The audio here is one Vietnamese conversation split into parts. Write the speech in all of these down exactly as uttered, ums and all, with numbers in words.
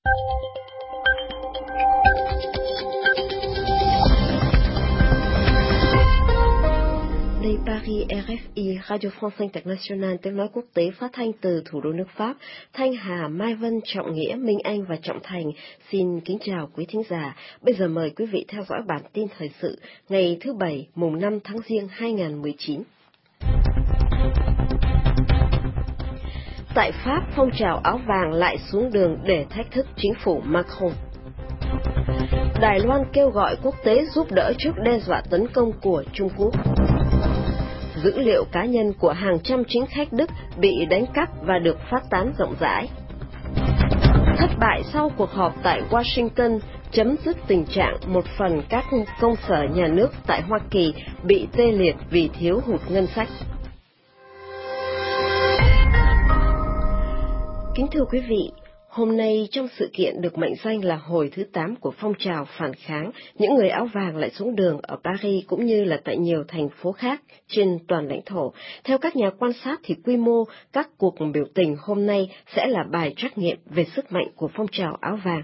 Đây Paris, rờ ép i, Radio France International, tiếng nói quốc tế phát thanh từ thủ đô nước Pháp. Thanh Hà, Mai Vân, Trọng Nghĩa, Minh Anh và Trọng Thành xin kính chào quý thính giả. Bây giờ mời quý vị theo dõi bản tin thời sự ngày thứ Bảy, mùng năm tháng Giêng hai nghìn không trăm mười chín. Tại Pháp, phong trào áo vàng lại xuống đường để thách thức chính phủ Macron. Đài Loan kêu gọi quốc tế giúp đỡ trước đe dọa tấn công của Trung Quốc. Dữ liệu cá nhân của hàng trăm chính khách Đức bị đánh cắp và được phát tán rộng rãi. Thất bại sau cuộc họp tại Washington, chấm dứt tình trạng một phần các công sở nhà nước tại Hoa Kỳ bị tê liệt vì thiếu hụt ngân sách. Kính thưa quý vị, hôm nay trong sự kiện được mệnh danh là hồi thứ tám của phong trào phản kháng, những người áo vàng lại xuống đường ở Paris cũng như là tại nhiều thành phố khác trên toàn lãnh thổ. Theo các nhà quan sát thì quy mô các cuộc biểu tình hôm nay sẽ là bài trắc nghiệm về sức mạnh của phong trào áo vàng.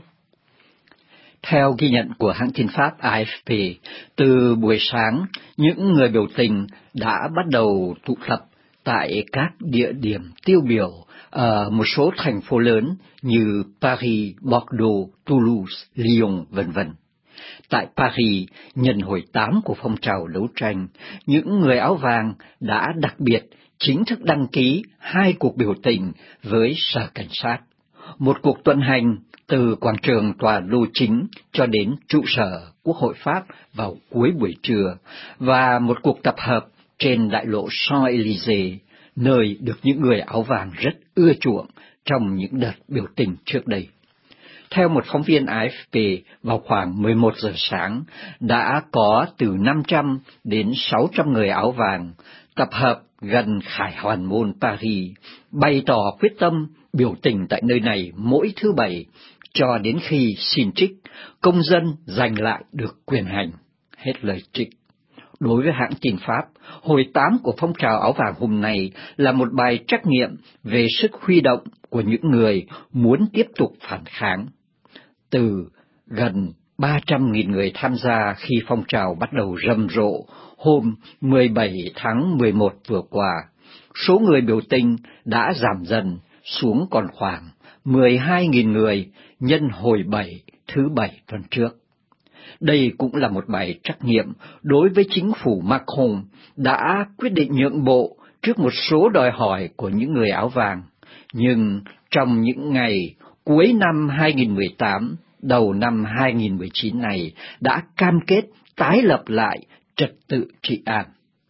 Theo ghi nhận của hãng tin Pháp a ép pê, từ buổi sáng, những người biểu tình đã bắt đầu tụ tập tại các địa điểm tiêu biểu ở một số thành phố lớn như Paris, Bordeaux, Toulouse, Lyon, vân vân. Tại Paris, nhân hồi tám của phong trào đấu tranh, những người áo vàng đã đặc biệt chính thức đăng ký hai cuộc biểu tình với sở cảnh sát. Một cuộc tuần hành từ quảng trường tòa đô chính cho đến trụ sở Quốc hội Pháp vào cuối buổi trưa, và một cuộc tập hợp trên đại lộ Champs-Élysées, nơi được những người áo vàng rất ưa chuộng trong những đợt biểu tình trước đây. Theo một phóng viên a ép pê, vào khoảng mười một giờ sáng, đã có từ năm trăm đến sáu trăm người áo vàng tập hợp gần Khải Hoàn Môn Paris, bày tỏ quyết tâm biểu tình tại nơi này mỗi thứ Bảy, cho đến khi xin trích, công dân giành lại được quyền hành. Hết lời trích. Đối với hãng tin Pháp, hồi tám của phong trào áo vàng hôm nay là một bài trắc nghiệm về sức huy động của những người muốn tiếp tục phản kháng. Từ gần ba trăm nghìn người tham gia khi phong trào bắt đầu rầm rộ hôm mười bảy tháng mười một vừa qua, số người biểu tình đã giảm dần xuống còn khoảng mười hai nghìn người nhân hồi bảy thứ Bảy tuần trước. Đây cũng là một bài trắc nghiệm đối với chính phủ Macron đã quyết định nhượng bộ trước một số đòi hỏi của những người áo vàng. Nhưng trong những ngày cuối năm hai nghìn không trăm mười tám, đầu năm hai nghìn không trăm mười chín này đã cam kết tái lập lại trật tự trị an.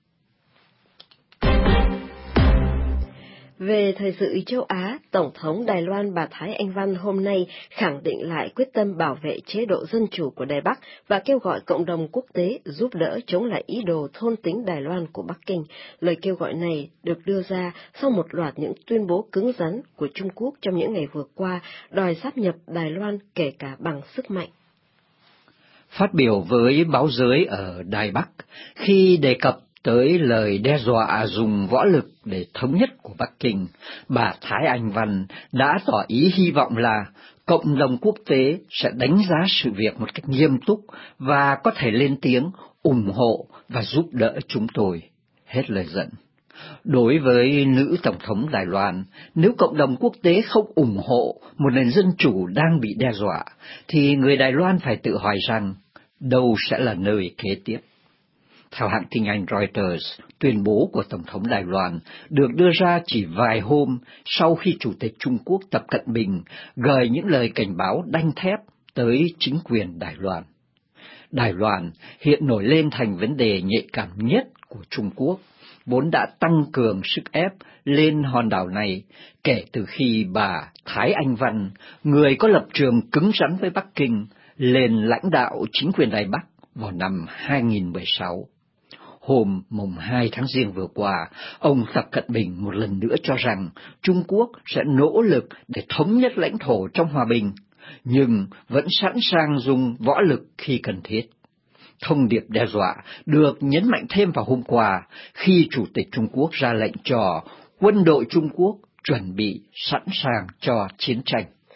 Về thời sự châu Á, Tổng thống Đài Loan bà Thái Anh Văn hôm nay khẳng định lại quyết tâm bảo vệ chế độ dân chủ của Đài Bắc và kêu gọi cộng đồng quốc tế giúp đỡ chống lại ý đồ thôn tính Đài Loan của Bắc Kinh. Lời kêu gọi này được đưa ra sau một loạt những tuyên bố cứng rắn của Trung Quốc trong những ngày vừa qua, đòi sáp nhập Đài Loan kể cả bằng sức mạnh. Phát biểu với báo giới ở Đài Bắc, khi đề cập tới lời đe dọa dùng võ lực để thống nhất của Bắc Kinh, bà Thái Anh Văn đã tỏ ý hy vọng là cộng đồng quốc tế sẽ đánh giá sự việc một cách nghiêm túc và có thể lên tiếng ủng hộ và giúp đỡ chúng tôi. Hết lời dẫn. Đối với nữ Tổng thống Đài Loan, nếu cộng đồng quốc tế không ủng hộ một nền dân chủ đang bị đe dọa, thì người Đài Loan phải tự hỏi rằng đâu sẽ là nơi kế tiếp. Theo hãng tin Anh Reuters, tuyên bố của Tổng thống Đài Loan được đưa ra chỉ vài hôm sau khi Chủ tịch Trung Quốc Tập Cận Bình gửi những lời cảnh báo đanh thép tới chính quyền Đài Loan. Đài Loan hiện nổi lên thành vấn đề nhạy cảm nhất của Trung Quốc, vốn đã tăng cường sức ép lên hòn đảo này kể từ khi bà Thái Anh Văn, người có lập trường cứng rắn với Bắc Kinh, lên lãnh đạo chính quyền Đài Bắc vào năm hai nghìn không trăm mười sáu. Hôm mùng hai tháng Giêng vừa qua, ông Tập Cận Bình một lần nữa cho rằng Trung Quốc sẽ nỗ lực để thống nhất lãnh thổ trong hòa bình, nhưng vẫn sẵn sàng dùng võ lực khi cần thiết. Thông điệp đe dọa được nhấn mạnh thêm vào hôm qua khi Chủ tịch Trung Quốc ra lệnh cho quân đội Trung Quốc chuẩn bị sẵn sàng cho chiến tranh.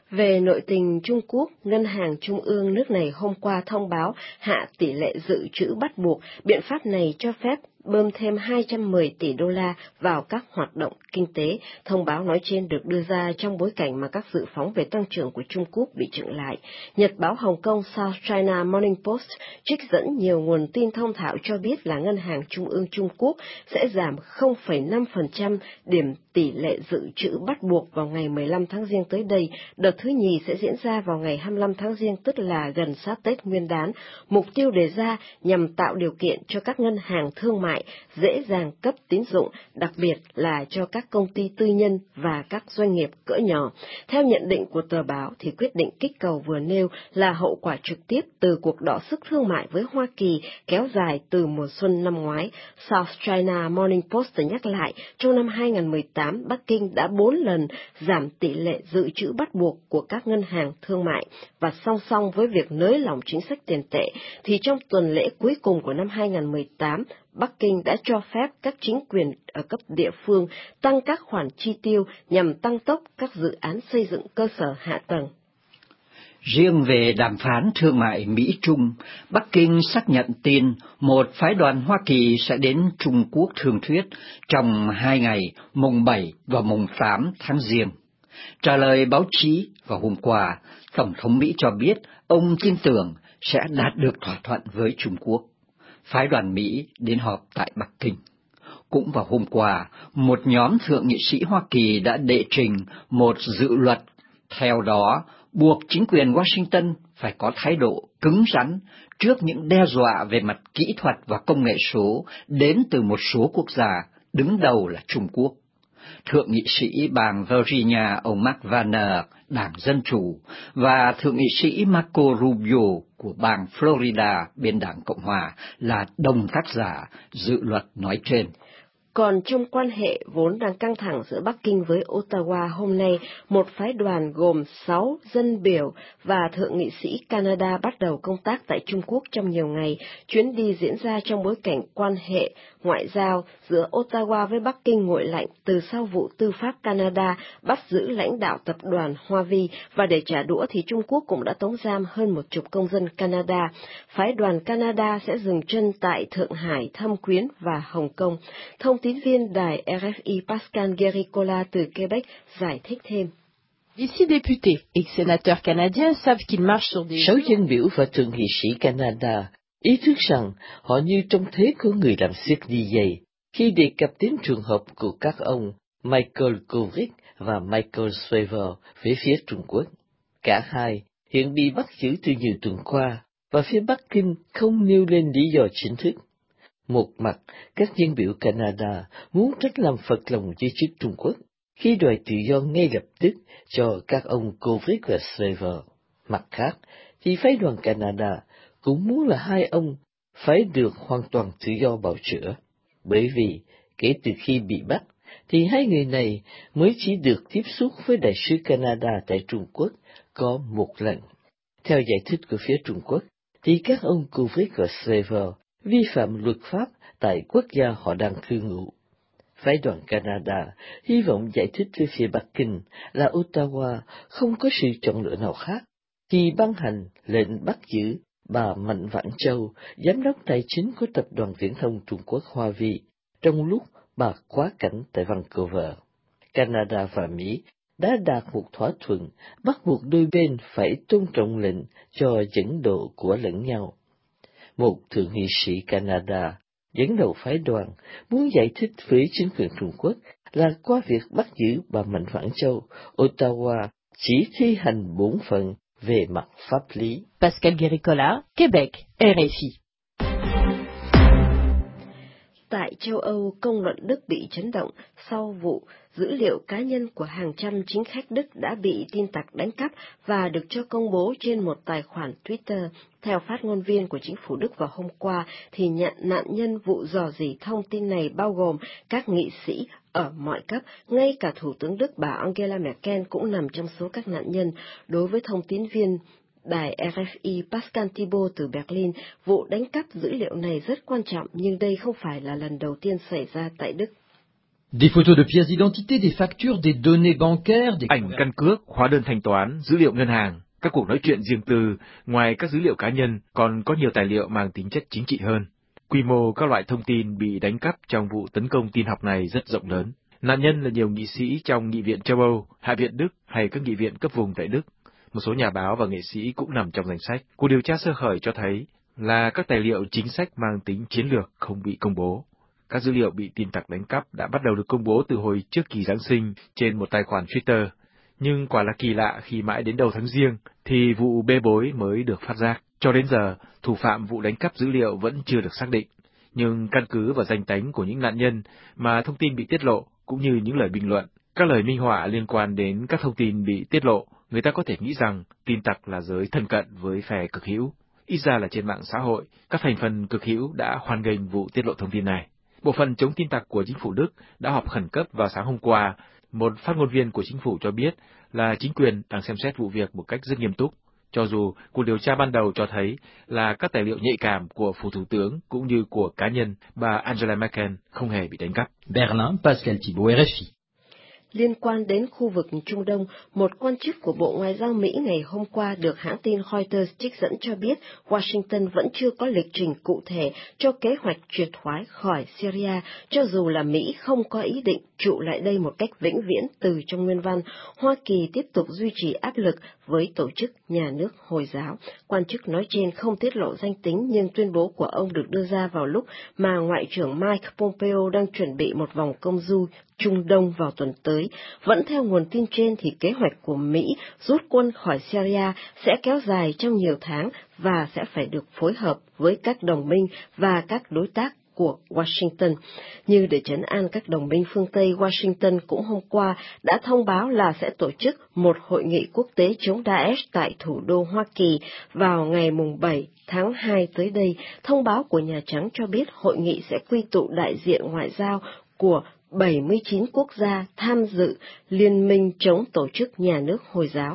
Về nội tình Trung Quốc, Ngân hàng Trung ương nước này hôm qua thông báo hạ tỷ lệ dự trữ bắt buộc. Biện pháp này cho phép bơm thêm hai trăm mười tỷ đô la vào các hoạt động kinh tế. Thông báo nói trên được đưa ra trong bối cảnh mà các dự phóng về tăng trưởng của Trung Quốc bị chững lại. Nhật báo Hồng Kông South China Morning Post trích dẫn nhiều nguồn tin thông thạo cho biết là Ngân hàng Trung ương Trung Quốc sẽ giảm không phẩy năm phần trăm điểm tỷ lệ dự trữ bắt buộc vào ngày mười lăm tháng Giêng tới đây. Đợt thứ nhì sẽ diễn ra vào ngày hai mươi lăm tháng Giêng, tức là gần sát Tết Nguyên đán. Mục tiêu đề ra nhằm tạo điều kiện cho các ngân hàng thương mại dễ dàng cấp tín dụng, đặc biệt là cho các công ty tư nhân và các doanh nghiệp cỡ nhỏ. Theo nhận định của tờ báo, thì quyết định kích cầu vừa nêu là hậu quả trực tiếp từ cuộc đọ sức thương mại với Hoa Kỳ kéo dài từ mùa xuân năm ngoái. South China Morning Post nhắc lại, trong năm hai không một tám, Bắc Kinh đã bốn lần giảm tỷ lệ dự trữ bắt buộc của các ngân hàng thương mại, và song song với việc nới lỏng chính sách tiền tệ, thì trong tuần lễ cuối cùng của năm hai không một tám, Bắc Kinh đã cho phép các chính quyền ở cấp địa phương tăng các khoản chi tiêu nhằm tăng tốc các dự án xây dựng cơ sở hạ tầng. Riêng về đàm phán thương mại Mỹ-Trung, Bắc Kinh xác nhận tin một phái đoàn Hoa Kỳ sẽ đến Trung Quốc thương thuyết trong hai ngày mùng bảy và mùng tám tháng Giêng. Trả lời báo chí vào hôm qua, Tổng thống Mỹ cho biết ông tin tưởng sẽ đạt được thỏa thuận với Trung Quốc. Phái đoàn Mỹ đến họp tại Bắc Kinh. Cũng vào hôm qua, một nhóm thượng nghị sĩ Hoa Kỳ đã đệ trình một dự luật, theo đó buộc chính quyền Washington phải có thái độ cứng rắn trước những đe dọa về mặt kỹ thuật và công nghệ số đến từ một số quốc gia, đứng đầu là Trung Quốc. Thượng nghị sĩ bang Virginia ông Mark Warner, Đảng Dân Chủ, và Thượng nghị sĩ Marco Rubio của bang Florida, bên Đảng Cộng Hòa, là đồng tác giả dự luật nói trên. Còn trong quan hệ vốn đang căng thẳng giữa Bắc Kinh với Ottawa, hôm nay, một phái đoàn gồm sáu dân biểu và thượng nghị sĩ Canada bắt đầu công tác tại Trung Quốc trong nhiều ngày. Chuyến đi diễn ra trong bối cảnh quan hệ ngoại giao giữa Ottawa với Bắc Kinh nguội lạnh từ sau vụ tư pháp Canada bắt giữ lãnh đạo tập đoàn Hoa Vi, và để trả đũa thì Trung Quốc cũng đã tống giam hơn một chục công dân Canada. Phái đoàn Canada sẽ dừng chân tại Thượng Hải, Thâm Quyến và Hồng Kông. Thông tín viên đài R F I Pascal Guéricola từ Quebec giải thích thêm. Les six députés et sénateurs canadiens savent qu'ils marchent sur des... Sáu dân biểu và thượng nghị sĩ Canada ý thức rằng họ như trong thế có người làm xiết đi giày khi đề cập đến trường hợp của các ông Michael Kovrig và Michael Spavor về phía Trung Quốc. Cả hai hiện bị bắt giữ từ nhiều tuần qua, và phía Bắc Kinh không nêu lên lý do chính thức. Một mặt, các dân biểu Canada muốn trách làm phật lòng giới chức Trung Quốc khi đòi tự do ngay lập tức cho các ông Kovrig và Spavor. Mặt khác, thì phái đoàn Canada cũng muốn là hai ông phải được hoàn toàn tự do bào chữa, bởi vì kể từ khi bị bắt, thì hai người này mới chỉ được tiếp xúc với đại sứ Canada tại Trung Quốc có một lần. Theo giải thích của phía Trung Quốc, thì các ông Kovrig và Spavor vi phạm luật pháp tại quốc gia họ đang cư ngụ. Phái đoàn Canada hy vọng giải thích với phía Bắc Kinh là Ottawa không có sự chọn lựa nào khác khi ban hành lệnh bắt giữ bà Mạnh Vãn Châu, giám đốc tài chính của tập đoàn viễn thông Trung Quốc Hoa Vi, trong lúc bà quá cảnh tại Vancouver. Canada và Mỹ đã đạt một thỏa thuận bắt buộc đôi bên phải tôn trọng lệnh cho dẫn độ của lẫn nhau. Một thượng nghị sĩ Canada dẫn đầu phái đoàn muốn giải thích với chính quyền Trung Quốc là qua việc bắt giữ bà Mạnh Vãn Châu, Ottawa chỉ thi hành bổn phận về mặt pháp lý. Pascal Guéricola, Québec, R F I. Tại châu Âu, công luận Đức bị chấn động sau vụ dữ liệu cá nhân của hàng trăm chính khách Đức đã bị tin tặc đánh cắp và được cho công bố trên một tài khoản Twitter. Theo phát ngôn viên của chính phủ Đức vào hôm qua, thì nhận nạn nhân vụ rò rỉ thông tin này bao gồm các nghị sĩ ở mọi cấp, ngay cả Thủ tướng Đức bà Angela Merkel cũng nằm trong số các nạn nhân. Đối với thông tín viên đài R F I Pascal Thibault từ Berlin, vụ đánh cắp dữ liệu này rất quan trọng, nhưng đây không phải là lần đầu tiên xảy ra tại Đức. Des photos de pièces d'identité, des factures, des données bancaires, des... Ảnh căn cước, hóa đơn thanh toán, dữ liệu ngân hàng, các cuộc nói chuyện riêng tư, ngoài các dữ liệu cá nhân, còn có nhiều tài liệu mang tính chất chính trị hơn. Quy mô các loại thông tin bị đánh cắp trong vụ tấn công tin học này rất rộng lớn. Nạn nhân là nhiều nghị sĩ trong Nghị viện châu Âu, Hạ viện Đức hay các nghị viện cấp vùng tại Đức. Một số nhà báo và nghệ sĩ cũng nằm trong danh sách. Cuộc điều tra sơ khởi cho thấy là các tài liệu chính sách mang tính chiến lược không bị công bố. Các dữ liệu bị tin tặc đánh cắp đã bắt đầu được công bố từ hồi trước kỳ Giáng sinh trên một tài khoản Twitter. Nhưng quả là kỳ lạ khi mãi đến đầu tháng Giêng thì vụ bê bối mới được phát giác. Cho đến giờ, thủ phạm vụ đánh cắp dữ liệu vẫn chưa được xác định. Nhưng căn cứ vào danh tánh của những nạn nhân mà thông tin bị tiết lộ, cũng như những lời bình luận, các lời minh họa liên quan đến các thông tin bị tiết lộ, người ta có thể nghĩ rằng tin tặc là giới thân cận với phe cực hữu. Ít ra là trên mạng xã hội, các thành phần cực hữu đã hoan nghênh vụ tiết lộ thông tin này. Bộ phận chống tin tặc của chính phủ Đức đã họp khẩn cấp vào sáng hôm qua. Một phát ngôn viên của chính phủ cho biết là chính quyền đang xem xét vụ việc một cách rất nghiêm túc, cho dù cuộc điều tra ban đầu cho thấy là các tài liệu nhạy cảm của phủ thủ tướng cũng như của cá nhân bà Angela Merkel không hề bị đánh cắp. Berlin, Pascal Thibault, R F I. Liên quan đến khu vực Trung Đông, một quan chức của Bộ Ngoại giao Mỹ ngày hôm qua được hãng tin Reuters trích dẫn cho biết Washington vẫn chưa có lịch trình cụ thể cho kế hoạch triệt thoái khỏi Syria, cho dù là Mỹ không có ý định trụ lại đây một cách vĩnh viễn từ trong nguyên văn. Hoa Kỳ tiếp tục duy trì áp lực với tổ chức nhà nước Hồi giáo. Quan chức nói trên không tiết lộ danh tính, nhưng tuyên bố của ông được đưa ra vào lúc mà Ngoại trưởng Mike Pompeo đang chuẩn bị một vòng công du Trung Đông vào tuần tới. Vẫn theo nguồn tin trên thì kế hoạch của Mỹ rút quân khỏi Syria sẽ kéo dài trong nhiều tháng và sẽ phải được phối hợp với các đồng minh và các đối tác của Washington. Như để trấn an các đồng minh phương Tây, Washington cũng hôm qua đã thông báo là sẽ tổ chức một hội nghị quốc tế chống Daesh tại thủ đô Hoa Kỳ vào ngày mùng bảy tháng hai tới đây. Thông báo của Nhà Trắng cho biết hội nghị sẽ quy tụ đại diện ngoại giao của bảy mươi chín quốc gia tham dự Liên minh chống tổ chức nhà nước Hồi giáo.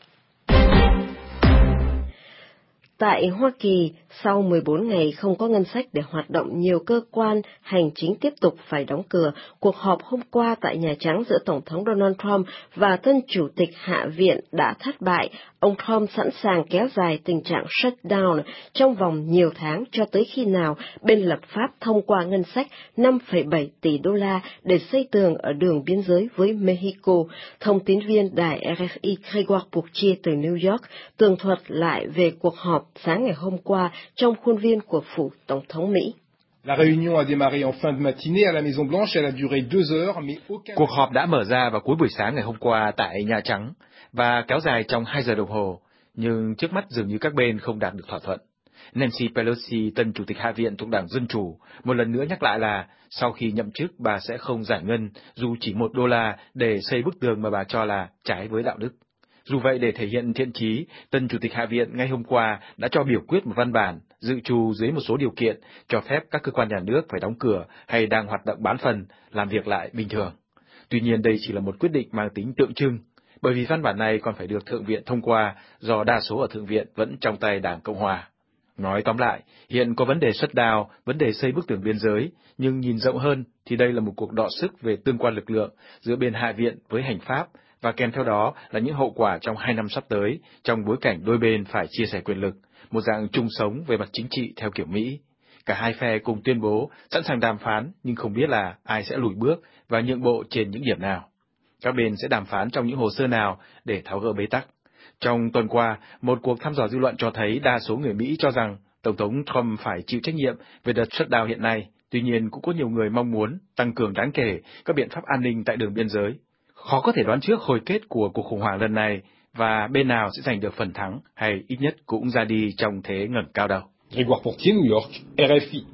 Tại Hoa Kỳ, sau mười bốn ngày không có ngân sách để hoạt động, nhiều cơ quan hành chính tiếp tục phải đóng cửa. Cuộc họp hôm qua tại Nhà Trắng giữa Tổng thống Donald Trump và tân Chủ tịch Hạ viện đã thất bại. Ông Trump sẵn sàng kéo dài tình trạng shutdown trong vòng nhiều tháng cho tới khi nào bên lập pháp thông qua ngân sách năm phẩy bảy tỷ đô la để xây tường ở đường biên giới với Mexico. Thông tín viên đài R F I Grégoire Bourchier từ New York tường thuật lại về cuộc họp sáng ngày hôm qua trong khuôn viên của phủ Tổng thống Mỹ. La réunion a démarré en fin de matinée à la Maison Blanche, elle a duré deux heures, mais aucun... Cuộc họp đã mở ra vào cuối buổi sáng ngày hôm qua tại Nhà Trắng và kéo dài trong hai giờ đồng hồ, nhưng trước mắt dường như các bên không đạt được thỏa thuận. Nancy Pelosi, tân Chủ tịch Hạ viện thuộc Đảng Dân Chủ, một lần nữa nhắc lại là sau khi nhậm chức bà sẽ không giải ngân dù chỉ một đô la để xây bức tường mà bà cho là trái với đạo đức. Dù vậy, để thể hiện thiện chí, tân Chủ tịch Hạ viện ngay hôm qua đã cho biểu quyết một văn bản dự trù dưới một số điều kiện cho phép các cơ quan nhà nước phải đóng cửa hay đang hoạt động bán phần làm việc lại bình thường. Tuy nhiên, đây chỉ là một quyết định mang tính tượng trưng, bởi vì văn bản này còn phải được Thượng viện thông qua do đa số ở Thượng viện vẫn trong tay Đảng Cộng Hòa. Nói tóm lại, hiện có vấn đề shutdown, vấn đề xây bức tường biên giới, nhưng nhìn rộng hơn thì đây là một cuộc đọ sức về tương quan lực lượng giữa bên Hạ viện với hành pháp, và kèm theo đó là những hậu quả trong hai năm sắp tới trong bối cảnh đôi bên phải chia sẻ quyền lực, một dạng chung sống về mặt chính trị theo kiểu Mỹ. Cả hai phe cùng tuyên bố sẵn sàng đàm phán nhưng không biết là ai sẽ lùi bước và nhượng bộ trên những điểm nào. Các bên sẽ đàm phán trong những hồ sơ nào để tháo gỡ bế tắc. Trong tuần qua, một cuộc thăm dò dư luận cho thấy đa số người Mỹ cho rằng Tổng thống Trump phải chịu trách nhiệm về đợt shutdown hiện nay. Tuy nhiên, cũng có nhiều người mong muốn tăng cường đáng kể các biện pháp an ninh tại đường biên giới. Khó có thể đoán trước hồi kết của cuộc khủng hoảng lần này và bên nào sẽ giành được phần thắng hay ít nhất cũng ra đi trong thế ngẩng cao đầu. Grégoire Bourchier, New York, R F I.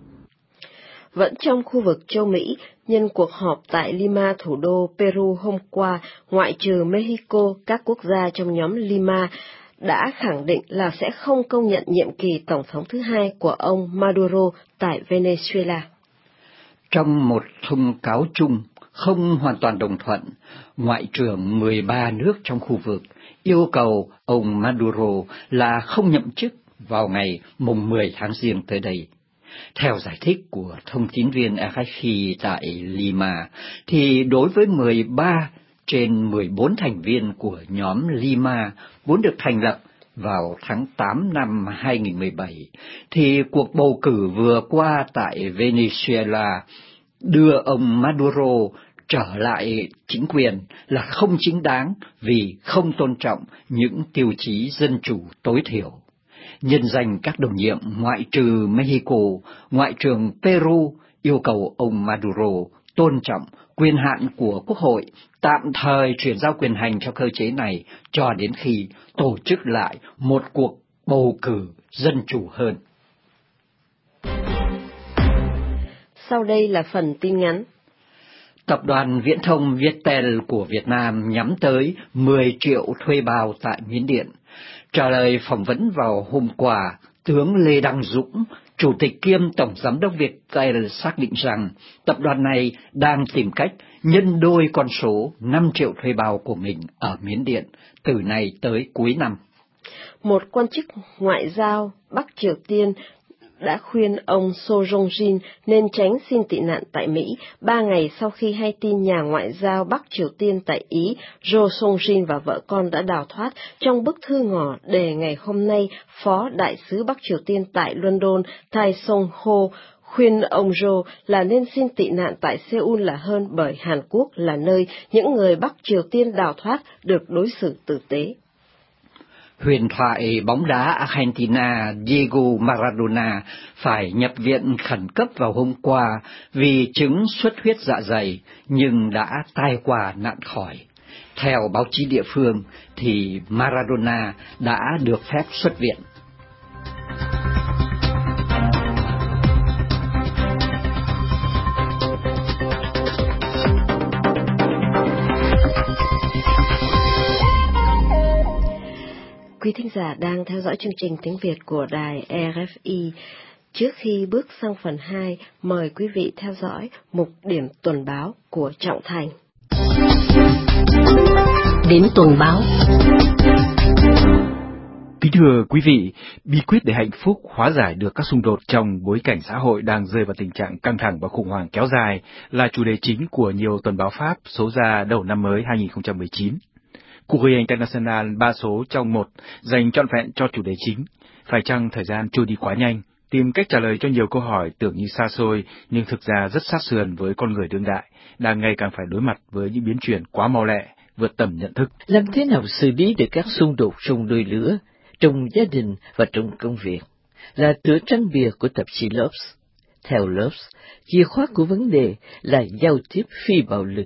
Vẫn trong khu vực châu Mỹ, nhân cuộc họp tại Lima, thủ đô Peru hôm qua, ngoại trừ Mexico, các quốc gia trong nhóm Lima đã khẳng định là sẽ không công nhận nhiệm kỳ tổng thống thứ hai của ông Maduro tại Venezuela. Trong một thông cáo chung không hoàn toàn đồng thuận, Ngoại trưởng mười ba nước trong khu vực yêu cầu ông Maduro là không nhậm chức vào ngày mùng mười tháng Giêng tới đây. Theo giải thích của thông tín viên a ép pê tại Lima, thì đối với mười ba trên mười bốn thành viên của nhóm Lima vốn được thành lập vào tháng tám năm hai nghìn không trăm mười bảy, thì cuộc bầu cử vừa qua tại Venezuela đưa ông Maduro trở lại chính quyền là không chính đáng vì không tôn trọng những tiêu chí dân chủ tối thiểu. Nhân danh các đồng nhiệm ngoại trừ Mexico, Ngoại trưởng Peru yêu cầu ông Maduro tôn trọng quyền hạn của Quốc hội, tạm thời chuyển giao quyền hành cho cơ chế này cho đến khi tổ chức lại một cuộc bầu cử dân chủ hơn. Sau đây là phần tin ngắn. Tập đoàn viễn thông Viettel của Việt Nam nhắm tới mười triệu thuê bao tại Miến Điện. Trả lời phỏng vấn vào hôm qua, tướng Lê Đăng Dũng, Chủ tịch kiêm Tổng Giám đốc Viettel xác định rằng tập đoàn này đang tìm cách nhân đôi con số năm triệu thuê bao của mình ở Miến Điện từ nay tới cuối năm. Một quan chức ngoại giao Bắc Triều Tiên đã khuyên ông So Jong-jin nên tránh xin tị nạn tại Mỹ ba ngày sau khi hay tin nhà ngoại giao Bắc Triều Tiên tại Ý Jo Song-jin và vợ con đã đào thoát. Trong bức thư ngỏ đề ngày hôm nay, Phó Đại sứ Bắc Triều Tiên tại London Tai Song-ho khuyên ông Jo là nên xin tị nạn tại Seoul là hơn, bởi Hàn Quốc là nơi những người Bắc Triều Tiên đào thoát được đối xử tử tế. Huyền thoại bóng đá Argentina Diego Maradona phải nhập viện khẩn cấp vào hôm qua vì chứng xuất huyết dạ dày, nhưng đã tai qua nạn khỏi. Theo báo chí địa phương thì Maradona đã được phép xuất viện. Quý thính giả đang theo dõi chương trình tiếng Việt của đài e rờ ép i. Trước khi bước sang phần hai, mời quý vị theo dõi mục điểm tuần báo của Trọng Thành. Điểm tuần báo. Kính thưa quý vị, bí quyết để hạnh phúc hóa giải được các xung đột trong bối cảnh xã hội đang rơi vào tình trạng căng thẳng và khủng hoảng kéo dài là chủ đề chính của nhiều tuần báo Pháp số ra đầu năm mới hai nghìn không trăm mười chín. Courrier International ba số trong một dành trọn vẹn cho chủ đề chính. Phải chăng thời gian trôi đi quá nhanh, tìm cách trả lời cho nhiều câu hỏi tưởng như xa xôi nhưng thực ra rất sát sườn với con người đương đại, đang ngày càng phải đối mặt với những biến chuyển quá mau lẹ, vượt tầm nhận thức. Làm thế nào xử lý được các xung đột trong đôi lứa, trong gia đình và trong công việc, là tựa trang bìa của tạp chí Lopes. Theo Lopes, chìa khóa của vấn đề là giao tiếp phi bạo lực.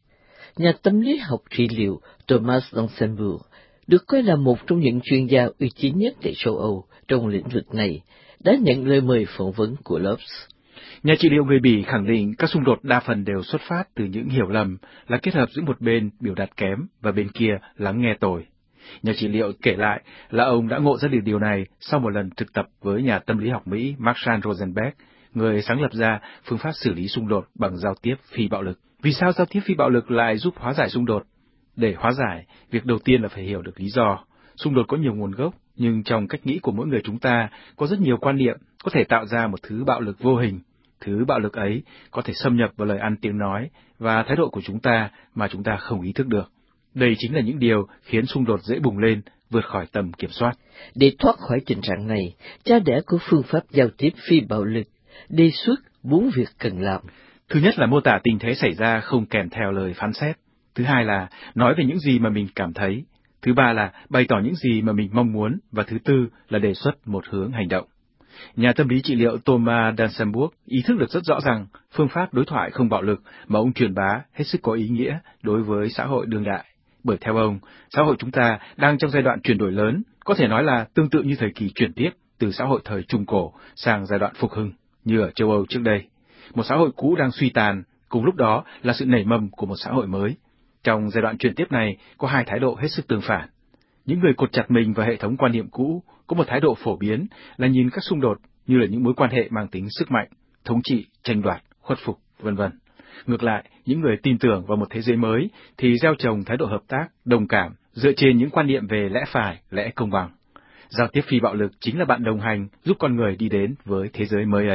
Nhà tâm lý học trị liệu Thomas Dansembourg được coi là một trong những chuyên gia uy tín nhất tại châu Âu trong lĩnh vực này, đã nhận lời mời phỏng vấn của Lopes. Nhà trị liệu người Bỉ khẳng định các xung đột đa phần đều xuất phát từ những hiểu lầm, là kết hợp giữa một bên biểu đạt kém và bên kia lắng nghe tồi. Nhà trị liệu kể lại là ông đã ngộ ra được điều này sau một lần thực tập với nhà tâm lý học Mỹ Marshall Rosenberg, người sáng lập ra phương pháp xử lý xung đột bằng giao tiếp phi bạo lực. Vì sao giao tiếp phi bạo lực lại giúp hóa giải xung đột? Để hóa giải, việc đầu tiên là phải hiểu được lý do. Xung đột có nhiều nguồn gốc, nhưng trong cách nghĩ của mỗi người chúng ta có rất nhiều quan niệm có thể tạo ra một thứ bạo lực vô hình. Thứ bạo lực ấy có thể xâm nhập vào lời ăn tiếng nói và thái độ của chúng ta mà chúng ta không ý thức được. Đây chính là những điều khiến xung đột dễ bùng lên, vượt khỏi tầm kiểm soát. Để thoát khỏi tình trạng này, cha đẻ của phương pháp giao tiếp phi bạo lực đề xuất bốn việc cần làm. Thứ nhất là mô tả tình thế xảy ra không kèm theo lời phán xét. Thứ hai là nói về những gì mà mình cảm thấy. Thứ ba là bày tỏ những gì mà mình mong muốn. Và thứ tư là đề xuất một hướng hành động. Nhà tâm lý trị liệu Thomas Dansembourg ý thức được rất rõ rằng phương pháp đối thoại không bạo lực mà ông truyền bá hết sức có ý nghĩa đối với xã hội đương đại. Bởi theo ông, xã hội chúng ta đang trong giai đoạn chuyển đổi lớn, có thể nói là tương tự như thời kỳ chuyển tiếp từ xã hội thời Trung Cổ sang giai đoạn phục hưng, như ở châu Âu trước đây. Một xã hội cũ đang suy tàn, cùng lúc đó là sự nảy mầm của một xã hội mới. Trong giai đoạn chuyển tiếp này, có hai thái độ hết sức tương phản. Những người cột chặt mình vào hệ thống quan niệm cũ có một thái độ phổ biến là nhìn các xung đột như là những mối quan hệ mang tính sức mạnh, thống trị, tranh đoạt, khuất phục, vân vân. Ngược lại, những người tin tưởng vào một thế giới mới thì gieo trồng thái độ hợp tác, đồng cảm, dựa trên những quan niệm về lẽ phải, lẽ công bằng. Giao tiếp phi bạo lực chính là bạn đồng hành giúp con người đi đến với thế giới mới ấy.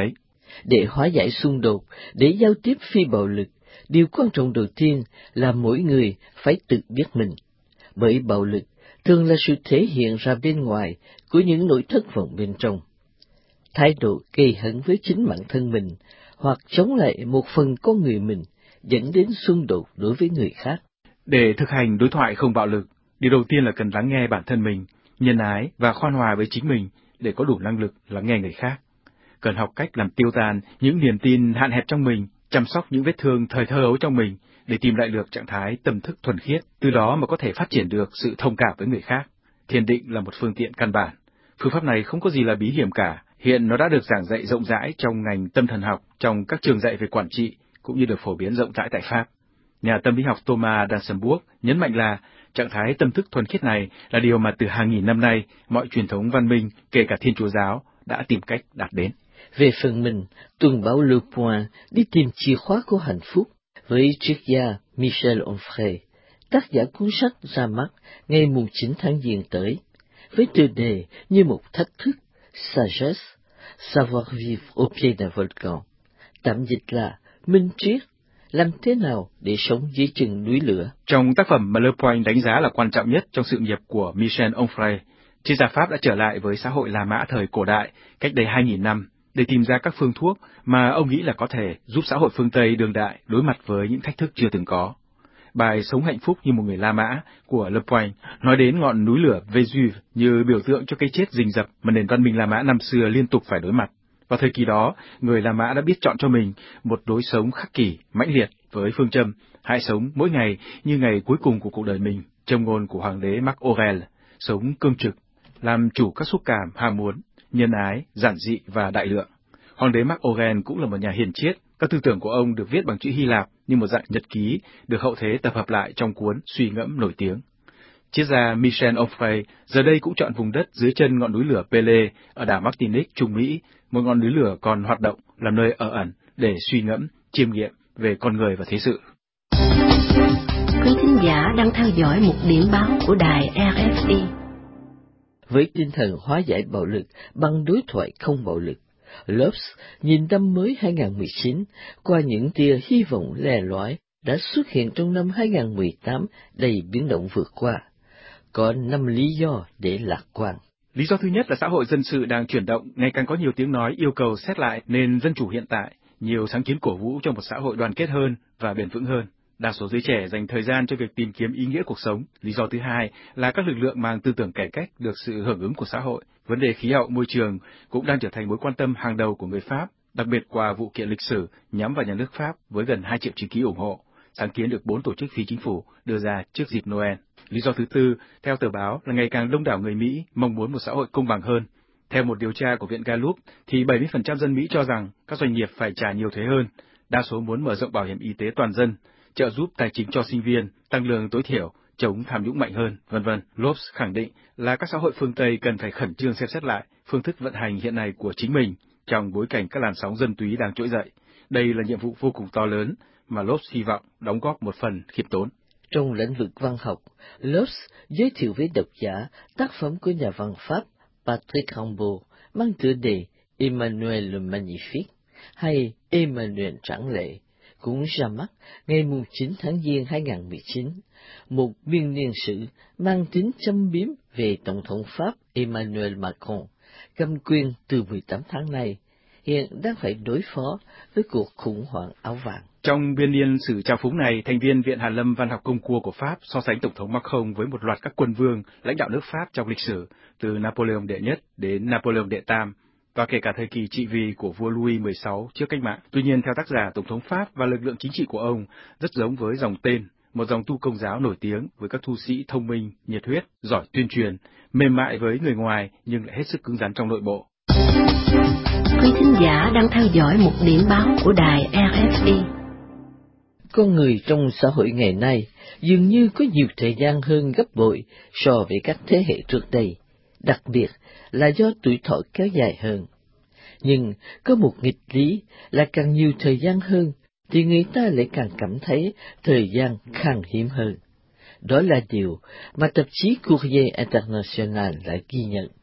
Để hóa giải xung đột, để giao tiếp phi bạo lực, điều quan trọng đầu tiên là mỗi người phải tự biết mình. Bởi bạo lực thường là sự thể hiện ra bên ngoài của những nỗi thất vọng bên trong. Thái độ gây hấn với chính bản thân mình, hoặc chống lại một phần con người mình, dẫn đến xung đột đối với người khác. Để thực hành đối thoại không bạo lực, điều đầu tiên là cần lắng nghe bản thân mình, nhân ái và khoan hòa với chính mình để có đủ năng lực lắng nghe người khác. Cần học cách làm tiêu tan những niềm tin hạn hẹp trong mình, chăm sóc những vết thương thời thơ ấu trong mình để tìm lại được trạng thái tâm thức thuần khiết, từ đó mà có thể phát triển được sự thông cảm với người khác. Thiền định là một phương tiện căn bản. Phương pháp này không có gì là bí hiểm cả. Hiện nó đã được giảng dạy rộng rãi trong ngành tâm thần học, trong các trường dạy về quản trị, cũng như được phổ biến rộng rãi tại Pháp. Nhà tâm lý học Thomas Dansembourg nhấn mạnh là trạng thái tâm thức thuần khiết này là điều mà từ hàng nghìn năm nay, mọi truyền thống văn minh, kể cả Thiên Chúa giáo, đã tìm cách đạt đến. Về phần mình, tuần báo Le Point đi tìm chìa khóa của hạnh phúc với triết gia Michel Onfray, tác giả cuốn sách ra mắt ngày chín tháng Giêng tới, với tiêu đề như một thách thức, sagesse, savoir vivre au pied d'un volcan. Tạm dịch là minh triết, làm thế nào để sống dưới chân núi lửa. Trong tác phẩm mà Le Point đánh giá là quan trọng nhất trong sự nghiệp của Michel Onfray, triết gia Pháp đã trở lại với xã hội La Mã thời cổ đại, cách đây hai nghìn năm, để tìm ra các phương thuốc mà ông nghĩ là có thể giúp xã hội phương Tây đương đại đối mặt với những thách thức chưa từng có. Bài Sống hạnh phúc như một người La Mã của Le Point nói đến ngọn núi lửa Vesuve như biểu tượng cho cái chết rình rập mà nền văn minh La Mã năm xưa liên tục phải đối mặt. Vào thời kỳ đó, người La Mã đã biết chọn cho mình một lối sống khắc kỷ, mãnh liệt với phương châm hãy sống mỗi ngày như ngày cuối cùng của cuộc đời mình, châm ngôn của hoàng đế Marc Aurèle, sống cương trực, làm chủ các xúc cảm, ham muốn, nhân ái, giản dị và đại lượng. Hoàng đế Marc Aurèle cũng là một nhà hiền triết. Các tư tưởng của ông được viết bằng chữ Hy Lạp như một dạng nhật ký, được hậu thế tập hợp lại trong cuốn Suy ngẫm nổi tiếng. Triết gia Michel Onfray giờ đây cũng chọn vùng đất dưới chân ngọn núi lửa Pelée ở đảo Martinique, Trung Mỹ, một ngọn núi lửa còn hoạt động làm nơi ở ẩn để suy ngẫm, chiêm nghiệm về con người và thế sự. Quý thính giả đang theo dõi một điểm báo của đài rờ ép i. Với tinh thần hóa giải bạo lực bằng đối thoại không bạo lực, Lopes nhìn năm mới hai không một chín qua những tia hy vọng lè lói đã xuất hiện trong năm hai không một tám đầy biến động vượt qua. Có năm lý do để lạc quan. Lý do thứ nhất là xã hội dân sự đang chuyển động, ngày càng có nhiều tiếng nói yêu cầu xét lại nền dân chủ hiện tại, nhiều sáng kiến cổ vũ cho một xã hội đoàn kết hơn và bền vững hơn. Đa số giới trẻ dành thời gian cho việc tìm kiếm ý nghĩa cuộc sống. Lý do thứ hai là các lực lượng mang tư tưởng cải cách được sự hưởng ứng của xã hội. Vấn đề khí hậu môi trường cũng đang trở thành mối quan tâm hàng đầu của người Pháp, đặc biệt qua vụ kiện lịch sử nhắm vào nhà nước Pháp với gần hai triệu chữ ký ủng hộ. Sáng kiến được bốn tổ chức phi chính phủ đưa ra trước dịp Noel. Lý do thứ tư, theo tờ báo, là ngày càng đông đảo người Mỹ mong muốn một xã hội công bằng hơn. Theo một điều tra của Viện Gallup, thì bảy mươi phần trăm dân Mỹ cho rằng các doanh nghiệp phải trả nhiều thuế hơn. Đa số muốn mở rộng bảo hiểm y tế toàn dân, trợ giúp tài chính cho sinh viên, tăng lương tối thiểu, chống tham nhũng mạnh hơn, vân vân. Lopes khẳng định là các xã hội phương Tây cần phải khẩn trương xem xét lại phương thức vận hành hiện nay của chính mình trong bối cảnh các làn sóng dân túy đang trỗi dậy. Đây là nhiệm vụ vô cùng to lớn mà Lopes hy vọng đóng góp một phần khiêm tốn. Trong lĩnh vực văn học, Lopes giới thiệu với độc giả tác phẩm của nhà văn Pháp Patrick Rimbaud mang tựa đề Emmanuel le Magnifique hay Emmanuel Tráng Lệ, cũng ra mắt ngày chín tháng Giêng hai không một chín, một biên niên sử mang tính châm biếm về Tổng thống Pháp Emmanuel Macron, cầm quyền từ mười tám tháng nay, hiện đang phải đối phó với cuộc khủng hoảng áo vàng. Trong biên niên sử trào phúng này, thành viên Viện Hàn lâm Văn học Công cua của Pháp so sánh Tổng thống Macron với một loạt các quân vương, lãnh đạo nước Pháp trong lịch sử, từ Napoleon đệ nhất đến Napoleon đệ tam, và kể cả thời kỳ trị vì của vua Louis mười sáu trước cách mạng. Tuy nhiên, theo tác giả, Tổng thống Pháp và lực lượng chính trị của ông rất giống với dòng tên, một dòng tu công giáo nổi tiếng với các tu sĩ thông minh, nhiệt huyết, giỏi tuyên truyền, mềm mại với người ngoài nhưng lại hết sức cứng rắn trong nội bộ. Quý thính giả đang theo dõi một điểm báo của đài rờ ép i. Con người trong xã hội ngày nay dường như có nhiều thời gian hơn gấp bội so với các thế hệ trước đây, đặc biệt là do tuổi thọ kéo dài hơn. Nhưng có một nghịch lý là càng nhiều thời gian hơn thì người ta lại càng cảm thấy thời gian khan hiếm hơn. Đó là điều mà tạp chí Courrier International đã ghi nhận.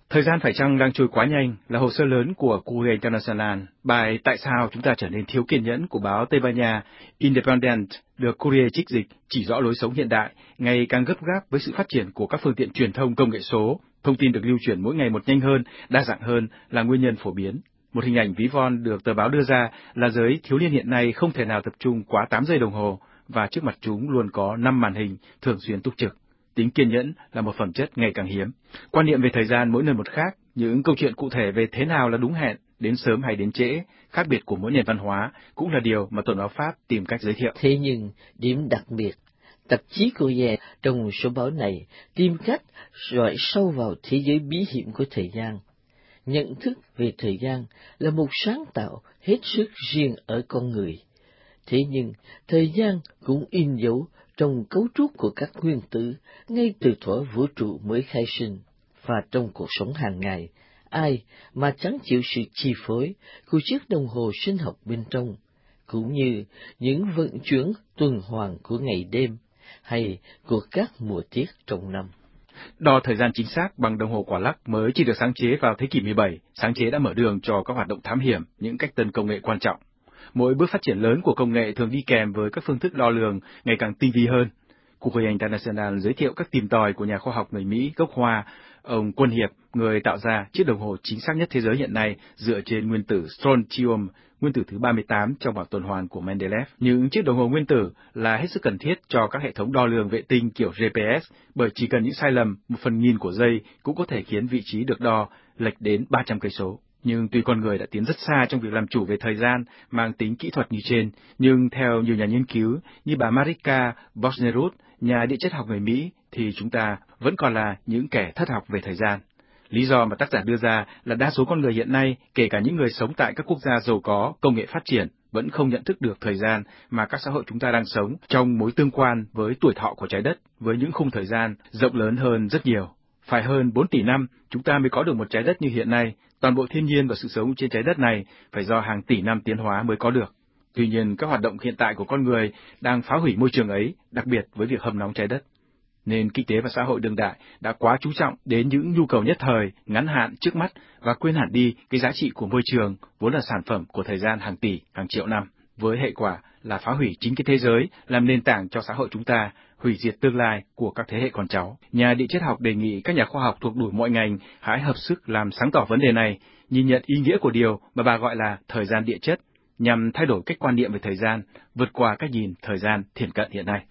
Thời gian phải chăng đang trôi quá nhanh là hồ sơ lớn của Courrier International. Bài Tại sao chúng ta trở nên thiếu kiên nhẫn của báo Tây Ban Nha Independent được Courrier trích dịch chỉ rõ lối sống hiện đại, ngày càng gấp gáp với sự phát triển của các phương tiện truyền thông công nghệ số. Thông tin được lưu truyền mỗi ngày một nhanh hơn, đa dạng hơn là nguyên nhân phổ biến. Một hình ảnh ví von được tờ báo đưa ra là giới thiếu niên hiện nay không thể nào tập trung quá tám giây đồng hồ, và trước mặt chúng luôn có năm màn hình thường xuyên túc trực. Tính kiên nhẫn là một phẩm chất ngày càng hiếm. Quan niệm về thời gian mỗi nơi một khác, những câu chuyện cụ thể về thế nào là đúng hẹn, đến sớm hay đến trễ, khác biệt của mỗi nền văn hóa cũng là điều mà tuần báo Pháp tìm cách giới thiệu. Thế nhưng, điểm đặc biệt, tạp chí Courrier trong số báo này tìm cách rọi sâu vào thế giới bí hiểm của thời gian. Nhận thức về thời gian là một sáng tạo hết sức riêng ở con người. Thế nhưng, thời gian cũng in dấu trong cấu trúc của các nguyên tử ngay từ thuở vũ trụ mới khai sinh, và trong cuộc sống hàng ngày, ai mà chẳng chịu sự chi phối của chiếc đồng hồ sinh học bên trong, cũng như những vận chuyển tuần hoàn của ngày đêm hay của các mùa tiết trong năm. Đo thời gian chính xác bằng đồng hồ quả lắc mới chỉ được sáng chế vào thế kỷ mười bảy, sáng chế đã mở đường cho các hoạt động thám hiểm, những cách tân công nghệ quan trọng. Mỗi bước phát triển lớn của công nghệ thường đi kèm với các phương thức đo lường ngày càng tinh vi hơn. Courrier International giới thiệu các tìm tòi của nhà khoa học người Mỹ gốc Hoa, ông Quân Hiệp, người tạo ra chiếc đồng hồ chính xác nhất thế giới hiện nay dựa trên nguyên tử strontium, nguyên tử thứ ba mươi tám trong bảng tuần hoàn của Mendeleev. Những chiếc đồng hồ nguyên tử là hết sức cần thiết cho các hệ thống đo lường vệ tinh kiểu giê pê ét, bởi chỉ cần những sai lầm một phần nghìn của giây cũng có thể khiến vị trí được đo lệch đến ba trăm cây số. Nhưng tuy con người đã tiến rất xa trong việc làm chủ về thời gian mang tính kỹ thuật như trên, nhưng theo nhiều nhà nghiên cứu như bà Marika Bosnerud, nhà địa chất học người Mỹ, thì chúng ta vẫn còn là những kẻ thất học về thời gian. Lý do mà tác giả đưa ra là đa số con người hiện nay, kể cả những người sống tại các quốc gia giàu có, công nghệ phát triển, vẫn không nhận thức được thời gian mà các xã hội chúng ta đang sống trong mối tương quan với tuổi thọ của trái đất, với những khung thời gian rộng lớn hơn rất nhiều. Phải hơn bốn tỷ năm, chúng ta mới có được một trái đất như hiện nay. Toàn bộ thiên nhiên và sự sống trên trái đất này phải do hàng tỷ năm tiến hóa mới có được. Tuy nhiên, các hoạt động hiện tại của con người đang phá hủy môi trường ấy, đặc biệt với việc hâm nóng trái đất. Nên kinh tế và xã hội đương đại đã quá chú trọng đến những nhu cầu nhất thời, ngắn hạn trước mắt và quên hẳn đi cái giá trị của môi trường, vốn là sản phẩm của thời gian hàng tỷ, hàng triệu năm. Với hệ quả là phá hủy chính cái thế giới, làm nền tảng cho xã hội chúng ta, hủy diệt tương lai của các thế hệ con cháu. Nhà địa chất học đề nghị các nhà khoa học thuộc đủ mọi ngành hãy hợp sức làm sáng tỏ vấn đề này, nhìn nhận ý nghĩa của điều mà bà gọi là thời gian địa chất, nhằm thay đổi cách quan niệm về thời gian, vượt qua cách nhìn thời gian thiển cận hiện nay.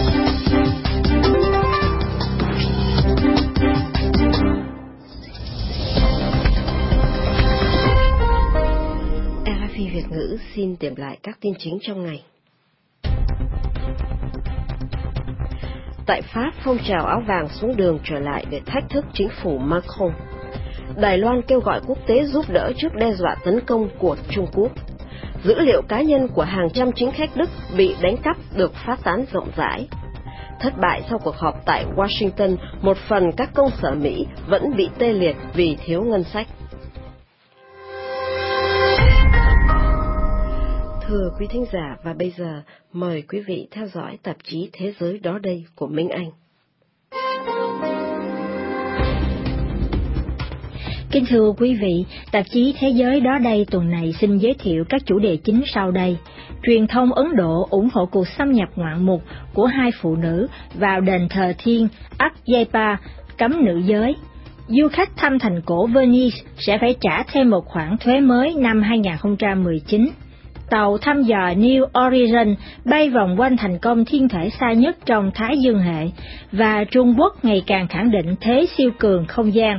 rờ ép i Việt ngữ xin điểm lại các tin chính trong ngày. Tại Pháp, phong trào áo vàng xuống đường trở lại để thách thức chính phủ Macron. Đài Loan kêu gọi quốc tế giúp đỡ trước đe dọa tấn công của Trung Quốc. Dữ liệu cá nhân của hàng trăm chính khách Đức bị đánh cắp được phát tán rộng rãi. Thất bại sau cuộc họp tại Washington, một phần các công sở Mỹ vẫn bị tê liệt vì thiếu ngân sách. Thưa quý thính giả, và bây giờ mời quý vị theo dõi tạp chí Thế giới đó đây của Minh Anh. Kính thưa quý vị, tạp chí Thế giới đó đây tuần này xin giới thiệu các chủ đề chính sau đây. Truyền thông Ấn Độ ủng hộ cuộc xâm nhập ngoạn mục của hai phụ nữ vào đền thờ thiên Ajayapa, cấm nữ giới. Du khách thăm thành cổ Venice sẽ phải trả thêm một khoản thuế mới năm hai không một chín. Tàu thăm dò New Horizon bay vòng quanh thành công thiên thể xa nhất trong Thái Dương hệ, và Trung Quốc ngày càng khẳng định thế siêu cường không gian.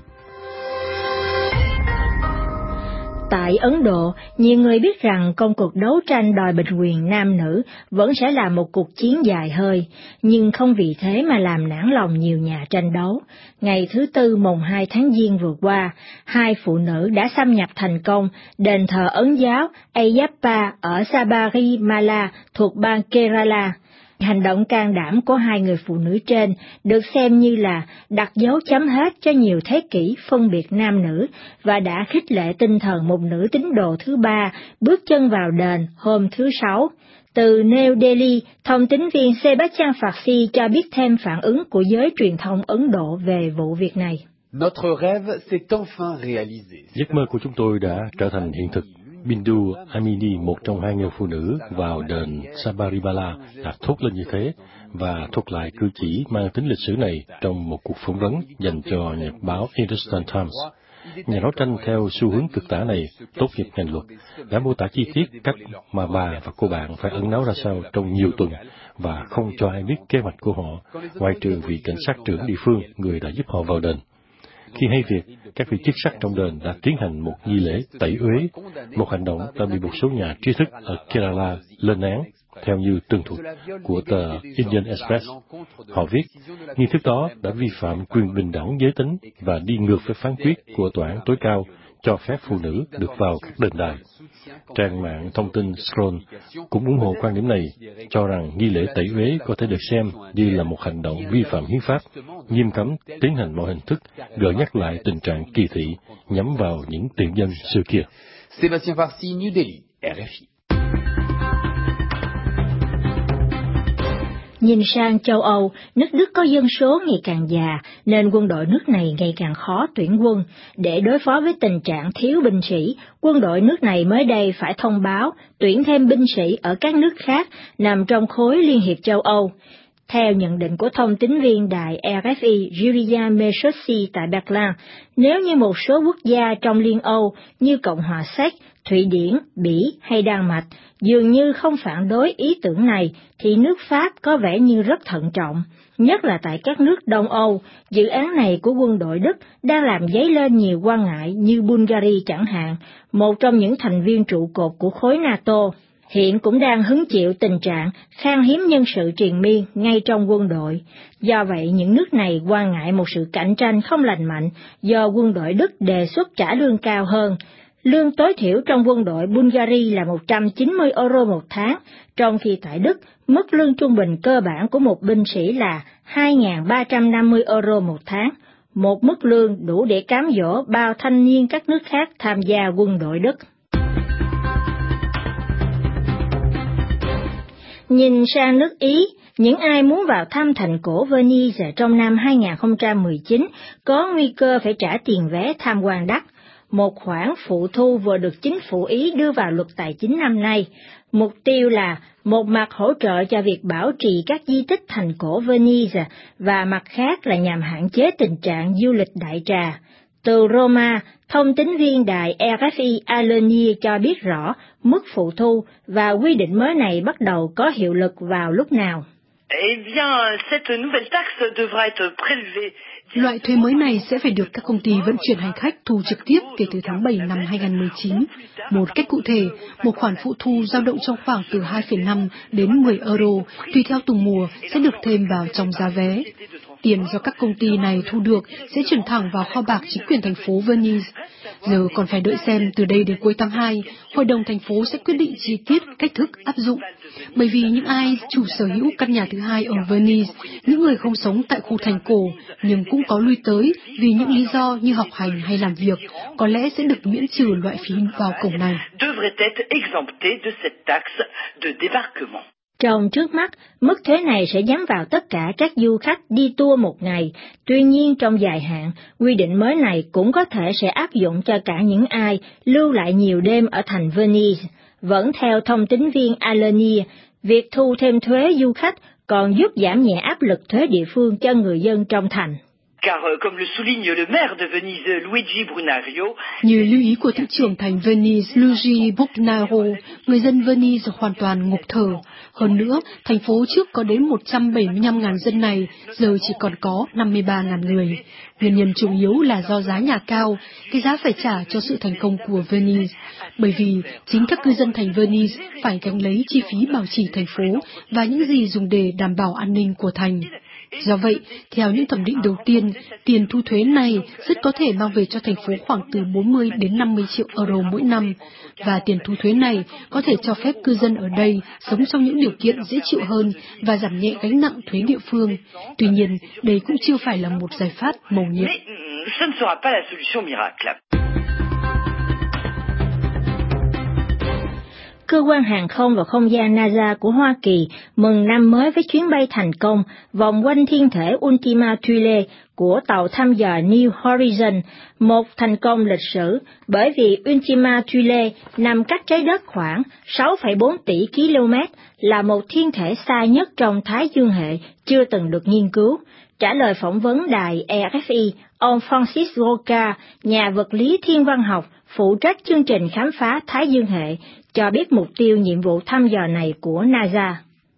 Tại Ấn Độ, nhiều người biết rằng công cuộc đấu tranh đòi bình quyền nam nữ vẫn sẽ là một cuộc chiến dài hơi, nhưng không vì thế mà làm nản lòng nhiều nhà tranh đấu. Ngày thứ Tư mùng hai tháng Giêng vừa qua, hai phụ nữ đã xâm nhập thành công đền thờ Ấn giáo Ayappa ở Sabarimala thuộc bang Kerala. Hành động can đảm của hai người phụ nữ trên được xem như là đặt dấu chấm hết cho nhiều thế kỷ phân biệt nam nữ và đã khích lệ tinh thần một nữ tín đồ thứ ba bước chân vào đền hôm thứ Sáu. Từ New Delhi, thông tín viên Sebastian Farsi cho biết thêm phản ứng của giới truyền thông Ấn Độ về vụ việc này. Notre rêve s'est enfin réalisé. Giấc mơ của chúng tôi đã trở thành hiện thực. Bindu Amini, một trong hai người phụ nữ vào đền Sabaribala, đã thốt lên như thế và thốt lại cử chỉ mang tính lịch sử này trong một cuộc phỏng vấn dành cho nhật báo Hindustan Times. Nhà đấu tranh theo xu hướng cực tả này, tốt nghiệp ngành luật, đã mô tả chi tiết cách mà bà và cô bạn phải ẩn náu ra sao trong nhiều tuần và không cho ai biết kế hoạch của họ, ngoại trừ vị cảnh sát trưởng địa phương, người đã giúp họ vào đền. Khi hay việc, các vị chức sắc trong đền đã tiến hành một nghi lễ tẩy uế, một hành động đã bị một số nhà trí thức ở Kerala lên án, theo như tường thuật của tờ Indian Express. Họ viết, nghi thức đó đã vi phạm quyền bình đẳng giới tính và đi ngược với phán quyết của tòa án tối cao cho phép phụ nữ được vào các đền đài. Trang mạng thông tin Scroll cũng ủng hộ quan điểm này, cho rằng nghi lễ tẩy uế có thể được xem như là một hành động vi phạm hiến pháp, nghiêm cấm tiến hành mọi hình thức, gợi nhắc lại tình trạng kỳ thị nhắm vào những tiện dân xưa kia. Sébastien Farsi, New Delhi, R F I. Nhìn sang châu Âu, nước Đức có dân số ngày càng già, nên quân đội nước này ngày càng khó tuyển quân. Để đối phó với tình trạng thiếu binh sĩ, quân đội nước này mới đây phải thông báo tuyển thêm binh sĩ ở các nước khác nằm trong khối Liên hiệp châu Âu. Theo nhận định của thông tín viên đài R F I Julia Mesossi tại Berlin, nếu như một số quốc gia trong Liên Âu như Cộng hòa Séc, Thụy Điển, Bỉ hay Đan Mạch dường như không phản đối ý tưởng này, thì nước Pháp có vẻ như rất thận trọng. Nhất là tại các nước Đông Âu, dự án này của quân đội Đức đang làm dấy lên nhiều quan ngại như Bulgaria chẳng hạn, một trong những thành viên trụ cột của khối NATO. Hiện cũng đang hứng chịu tình trạng khan hiếm nhân sự triền miên ngay trong quân đội. Do vậy, những nước này quan ngại một sự cạnh tranh không lành mạnh do quân đội Đức đề xuất trả lương cao hơn. Lương tối thiểu trong quân đội Bulgaria là một trăm chín mươi euro một tháng, trong khi tại Đức, mức lương trung bình cơ bản của một binh sĩ là hai nghìn ba trăm năm mươi euro một tháng, một mức lương đủ để cám dỗ bao thanh niên các nước khác tham gia quân đội Đức. Nhìn sang nước Ý, những ai muốn vào thăm thành cổ Venice trong năm hai nghìn không trăm mười chín có nguy cơ phải trả tiền vé tham quan đắt. Một khoản phụ thu vừa được chính phủ Ý đưa vào luật tài chính năm nay. Mục tiêu là một mặt hỗ trợ cho việc bảo trì các di tích thành cổ Venice và mặt khác là nhằm hạn chế tình trạng du lịch đại trà. Từ Roma, thông tín viên đài R F I Alenia cho biết rõ mức phụ thu và quy định mới này bắt đầu có hiệu lực vào lúc nào. Eh bien, cette nouvelle taxe devra être prélevée. Loại thuế mới này sẽ phải được các công ty vận chuyển hành khách thu trực tiếp kể từ tháng bảy năm hai nghìn không trăm mười chín. Một cách cụ thể, một khoản phụ thu dao động trong khoảng từ hai phẩy năm đến mười euro, tùy theo từng mùa, sẽ được thêm vào trong giá vé. Tiền do các công ty này thu được sẽ chuyển thẳng vào kho bạc chính quyền thành phố Venice. Giờ còn phải đợi xem từ đây đến cuối tháng hai, Hội đồng thành phố sẽ quyết định chi tiết cách thức áp dụng. Bởi vì những ai chủ sở hữu căn nhà thứ hai ở Venice, những người không sống tại khu thành cổ, nhưng cũng có lui tới vì những lý do như học hành hay làm việc, có lẽ sẽ được miễn trừ loại phí vào cổng này. Trong trước mắt, mức thuế này sẽ nhắm vào tất cả các du khách đi tour một ngày. Tuy nhiên, trong dài hạn, quy định mới này cũng có thể sẽ áp dụng cho cả những ai lưu lại nhiều đêm ở thành Venice. Vẫn theo thông tín viên Alenia, việc thu thêm thuế du khách còn giúp giảm nhẹ áp lực thuế địa phương cho người dân trong thành. Như lưu ý của thị trưởng thành Venice Luigi Brugnaro, người dân Venice hoàn toàn ngộp thở. Hơn nữa, thành phố trước có đến một trăm bảy mươi lăm nghìn dân này, giờ chỉ còn có năm mươi ba nghìn người. Nguyên nhân chủ yếu là do giá nhà cao, cái giá phải trả cho sự thành công của Venice. Bởi vì chính các cư dân thành Venice phải gánh lấy chi phí bảo trì thành phố và những gì dùng để đảm bảo an ninh của thành. Do vậy, theo những thẩm định đầu tiên, tiền thu thuế này rất có thể mang về cho thành phố khoảng từ bốn mươi đến năm mươi triệu euro mỗi năm, và tiền thu thuế này có thể cho phép cư dân ở đây sống trong những điều kiện dễ chịu hơn và giảm nhẹ gánh nặng thuế địa phương. Tuy nhiên, đây cũng chưa phải là một giải pháp mầu nhiệm. Cơ quan Hàng không và Không gian NASA của Hoa Kỳ mừng năm mới với chuyến bay thành công vòng quanh thiên thể Ultima Thule của tàu thăm dò New Horizon, một thành công lịch sử bởi vì Ultima Thule nằm cách trái đất khoảng sáu phẩy bốn tỷ ki lô mét, là một thiên thể xa nhất trong Thái Dương hệ chưa từng được nghiên cứu. Trả lời phỏng vấn đài rờ ép i, ông Francis Roca, nhà vật lý thiên văn học phụ trách chương trình khám phá Thái Dương hệ, cho biết mục tiêu nhiệm vụ thăm dò này của NASA.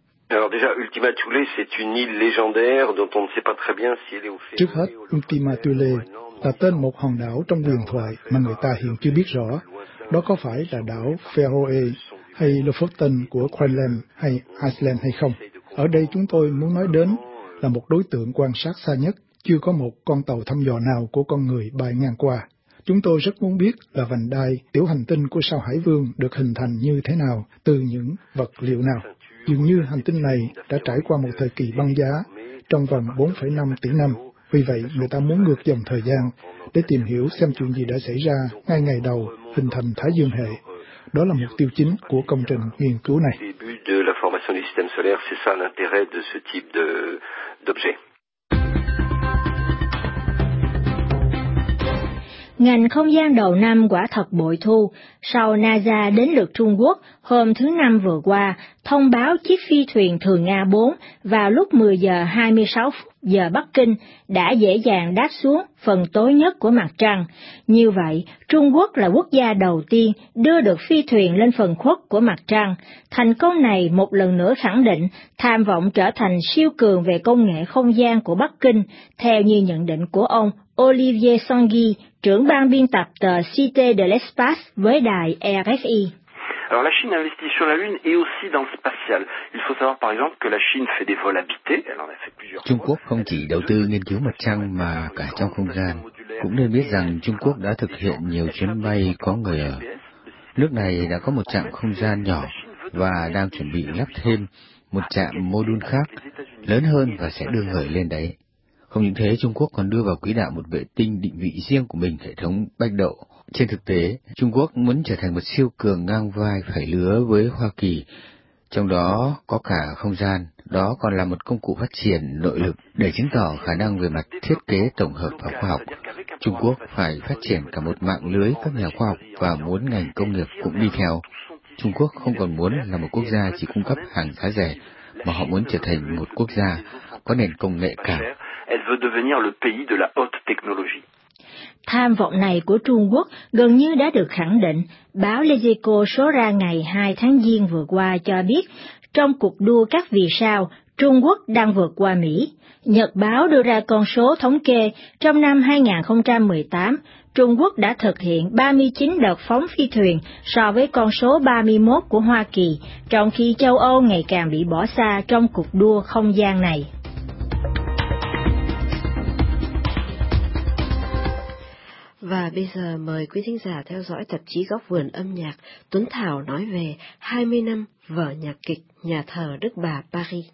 Trước hết, Ultima Thule là tên một hòn đảo trong huyền thoại mà người ta hiện chưa biết rõ. Đó có phải là đảo Faroe hay Lofoten của Greenland hay Iceland hay không? Ở đây chúng tôi muốn nói đến là một đối tượng quan sát xa nhất, chưa có một con tàu thăm dò nào của con người bay ngang qua. Chúng tôi rất muốn biết là vành đai tiểu hành tinh của sao Hải Vương được hình thành như thế nào, từ những vật liệu nào. Dường như hành tinh này đã trải qua một thời kỳ băng giá trong vòng bốn phẩy năm tỷ năm. Vì vậy, người ta muốn ngược dòng thời gian để tìm hiểu xem chuyện gì đã xảy ra ngay ngày đầu hình thành Thái Dương hệ. Đó là mục tiêu chính của công trình nghiên cứu này. Ngành không gian đầu năm quả thật bội thu, sau NASA đến lượt Trung Quốc hôm thứ Năm vừa qua, thông báo chiếc phi thuyền Thường Nga bốn vào lúc mười giờ hai mươi sáu phút giờ Bắc Kinh đã dễ dàng đáp xuống phần tối nhất của mặt trăng. Như vậy, Trung Quốc là quốc gia đầu tiên đưa được phi thuyền lên phần khuất của mặt trăng. Thành công này một lần nữa khẳng định tham vọng trở thành siêu cường về công nghệ không gian của Bắc Kinh, theo như nhận định của ông Olivier Sanguy, trưởng ban biên tập tờ Cité de l'Espace với đài rờ ép i. Alors la Chine investit sur la Lune et aussi dans le spatial. Il faut savoir par exemple que la Chine fait des vols habités, elle en a fait plusieurs. Trung Quốc không chỉ đầu tư nghiên cứu mặt trăng mà cả trong không gian. Cũng nên biết rằng Trung Quốc đã thực hiện nhiều chuyến bay có người ở. Nước này đã có một trạm không gian nhỏ và đang chuẩn bị lắp thêm một trạm mô đun khác lớn hơn và sẽ đưa người lên đấy. Không những thế, Trung Quốc còn đưa vào quỹ đạo một vệ tinh định vị riêng của mình, hệ thống Bạch Độ. Trên thực tế, Trung Quốc muốn trở thành một siêu cường ngang vai phải lứa với Hoa Kỳ, trong đó có cả không gian. Đó còn là một công cụ phát triển nội lực để chứng tỏ khả năng về mặt thiết kế tổng hợp và khoa học. Trung Quốc phải phát triển cả một mạng lưới các nhà khoa học và muốn ngành công nghiệp cũng đi theo. Trung Quốc không còn muốn là một quốc gia chỉ cung cấp hàng giá rẻ, mà họ muốn trở thành một quốc gia có nền công nghệ cao. Tham vọng này của Trung Quốc gần như đã được khẳng định. Báo Les Echos số ra ngày hai tháng Giêng vừa qua cho biết, trong cuộc đua các vì sao, Trung Quốc đang vượt qua Mỹ. Nhật báo đưa ra con số thống kê, trong năm hai không một tám, Trung Quốc đã thực hiện ba mươi chín đợt phóng phi thuyền so với con số ba mươi mốt của Hoa Kỳ, trong khi châu Âu ngày càng bị bỏ xa trong cuộc đua không gian này. Và bây giờ mời quý thính giả theo dõi tạp chí Góc Vườn Âm Nhạc. Tuấn Thảo nói về hai mươi năm vở nhạc kịch Nhà thờ Đức Bà Paris.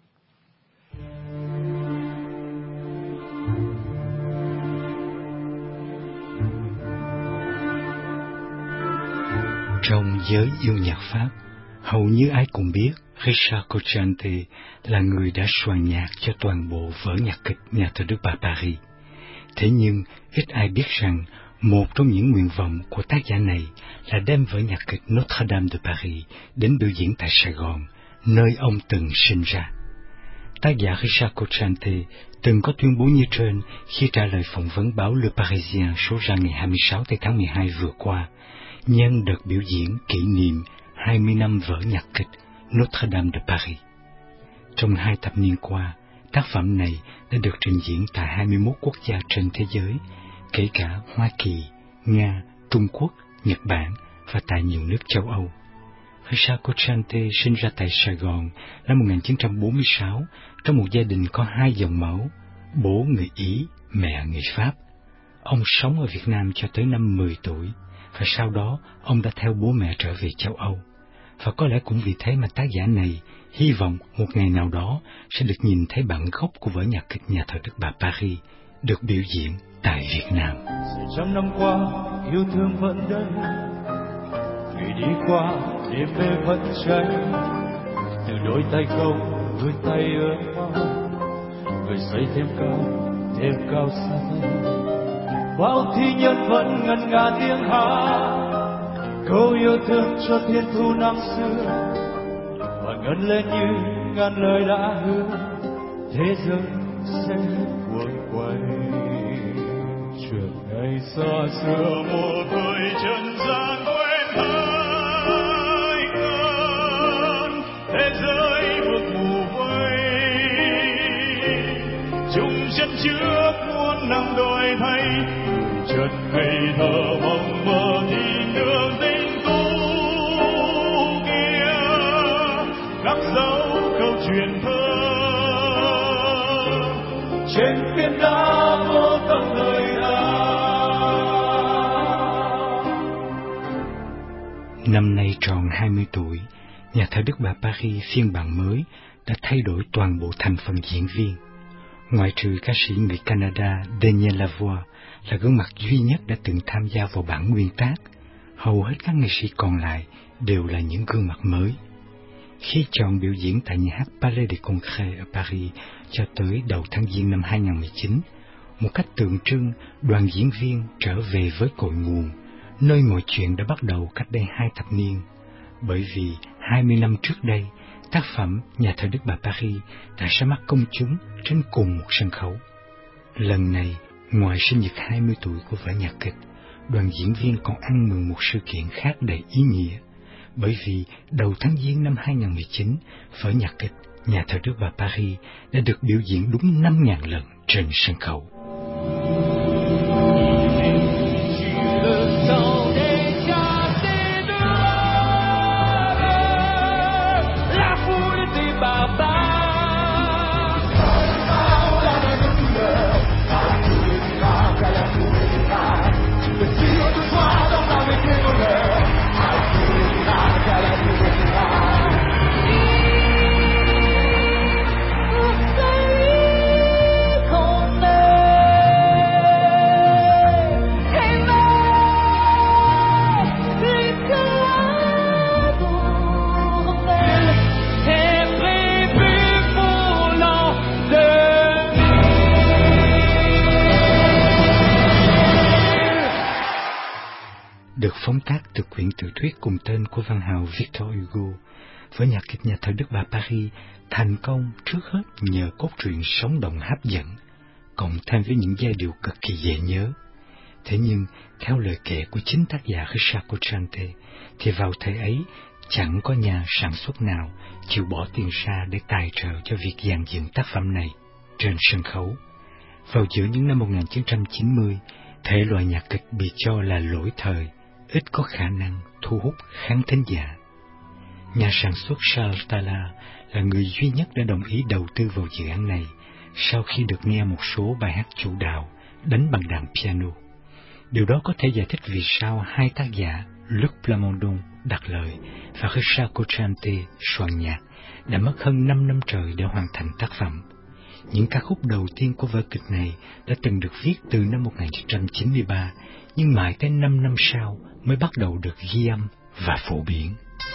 Trong giới yêu nhạc Pháp, hầu như ai cũng biết Richard Cocciante là người đã soạn nhạc cho toàn bộ vở nhạc kịch Nhà thờ Đức Bà Paris. Thế nhưng, ít ai biết rằng một trong những nguyện vọng của tác giả này là đem vở nhạc kịch Notre Dame de Paris đến biểu diễn tại Sài Gòn, nơi ông từng sinh ra. Tác giả Richard Cocciante từng có tuyên bố như trên khi trả lời phỏng vấn báo Le Parisien số ra ngày hai mươi sáu tháng mười hai vừa qua, nhân đợt biểu diễn kỷ niệm hai mươi năm vở nhạc kịch Notre Dame de Paris. Trong hai thập niên qua, tác phẩm này đã được trình diễn tại hai mươi mốt quốc gia trên thế giới, kể cả Hoa Kỳ, Nga, Trung Quốc, Nhật Bản và tại nhiều nước châu Âu. Richard Cocciante sinh ra tại Sài Gòn năm một nghìn chín trăm bốn mươi sáu trong một gia đình có hai dòng máu, bố người Ý, mẹ người Pháp. Ông sống ở Việt Nam cho tới năm mười tuổi, và sau đó ông đã theo bố mẹ trở về châu Âu. Và có lẽ cũng vì thế mà tác giả này hy vọng một ngày nào đó sẽ được nhìn thấy bản gốc của vở nhạc kịch Nhà thờ Đức Bà Paris được biểu diễn tại Việt Nam. Trăm năm qua yêu thương vẫn đây, người đi qua đêm mê vẫn cháy, từ đôi tay không đôi tay ướt máu, người xây thêm cao thêm cao xa tay, bao thi nhân vẫn ngân nga tiếng hát câu yêu thương cho thiên thu năm xưa, và ngân lên như ngàn lời đã hứa thế giới sẽ cuộn quay. Chuyện ngày xa xưa một thời trần gian quên hai cơn thế giới bước mù vây, chung chân trước muôn năm đổi thay, chợt ngây thơ mong mơ nhìn đường tình tu kia khắc dấu câu chuyện thơ trên phiến đá vô tận đời ta. Năm nay tròn hai mươi tuổi, nhà thờ Đức Bà Paris phiên bản mới đã thay đổi toàn bộ thành phần diễn viên. Ngoại trừ ca sĩ người Canada Daniel Lavoie là gương mặt duy nhất đã từng tham gia vào bản nguyên tác, hầu hết các nghệ sĩ còn lại đều là những gương mặt mới. Khi chọn biểu diễn tại nhà hát Palais des Congrès ở Paris cho tới đầu tháng Giêng năm hai không một chín, một cách tượng trưng, đoàn diễn viên trở về với cội nguồn, nơi mọi chuyện đã bắt đầu cách đây hai thập niên. Bởi vì hai mươi năm trước đây, tác phẩm Nhà thờ Đức Bà Paris đã ra mắt công chúng trên cùng một sân khấu. Lần này, ngoài sinh nhật hai mươi tuổi của vở nhạc kịch, đoàn diễn viên còn ăn mừng một sự kiện khác đầy ý nghĩa. Bởi vì đầu tháng Giêng năm hai không một chín, vở nhạc kịch Nhà thờ Đức Bà Paris đã được biểu diễn đúng năm nghìn lần trên sân khấu. Được phóng tác từ quyển tiểu thuyết cùng tên của văn hào Victor Hugo, vở nhạc kịch Nhà thờ Đức Bà Paris thành công trước hết nhờ cốt truyện sống động hấp dẫn, cộng thêm với những giai điệu cực kỳ dễ nhớ. Thế nhưng, theo lời kể của chính tác giả Richard Cochante, thì vào thời ấy chẳng có nhà sản xuất nào chịu bỏ tiền ra để tài trợ cho việc dàn dựng tác phẩm này trên sân khấu. Vào giữa những năm một nghìn chín trăm chín mươi, thể loại nhạc kịch bị cho là lỗi thời, ít có khả năng thu hút khán thính giả. Nhà sản xuất Charles Tala là người duy nhất đã đồng ý đầu tư vào dự án này sau khi được nghe một số bài hát chủ đạo đánh bằng đàn piano. Điều đó có thể giải thích vì sao hai tác giả Luc Plamondon đặt lời và Richard Cochante soạn nhạc đã mất hơn năm năm trời để hoàn thành tác phẩm. Những ca khúc đầu tiên của vở kịch này đã từng được viết từ năm một nghìn chín trăm chín mươi ba, nhưng mãi tới năm năm sau mới bắt đầu được ghi âm và phổ biến.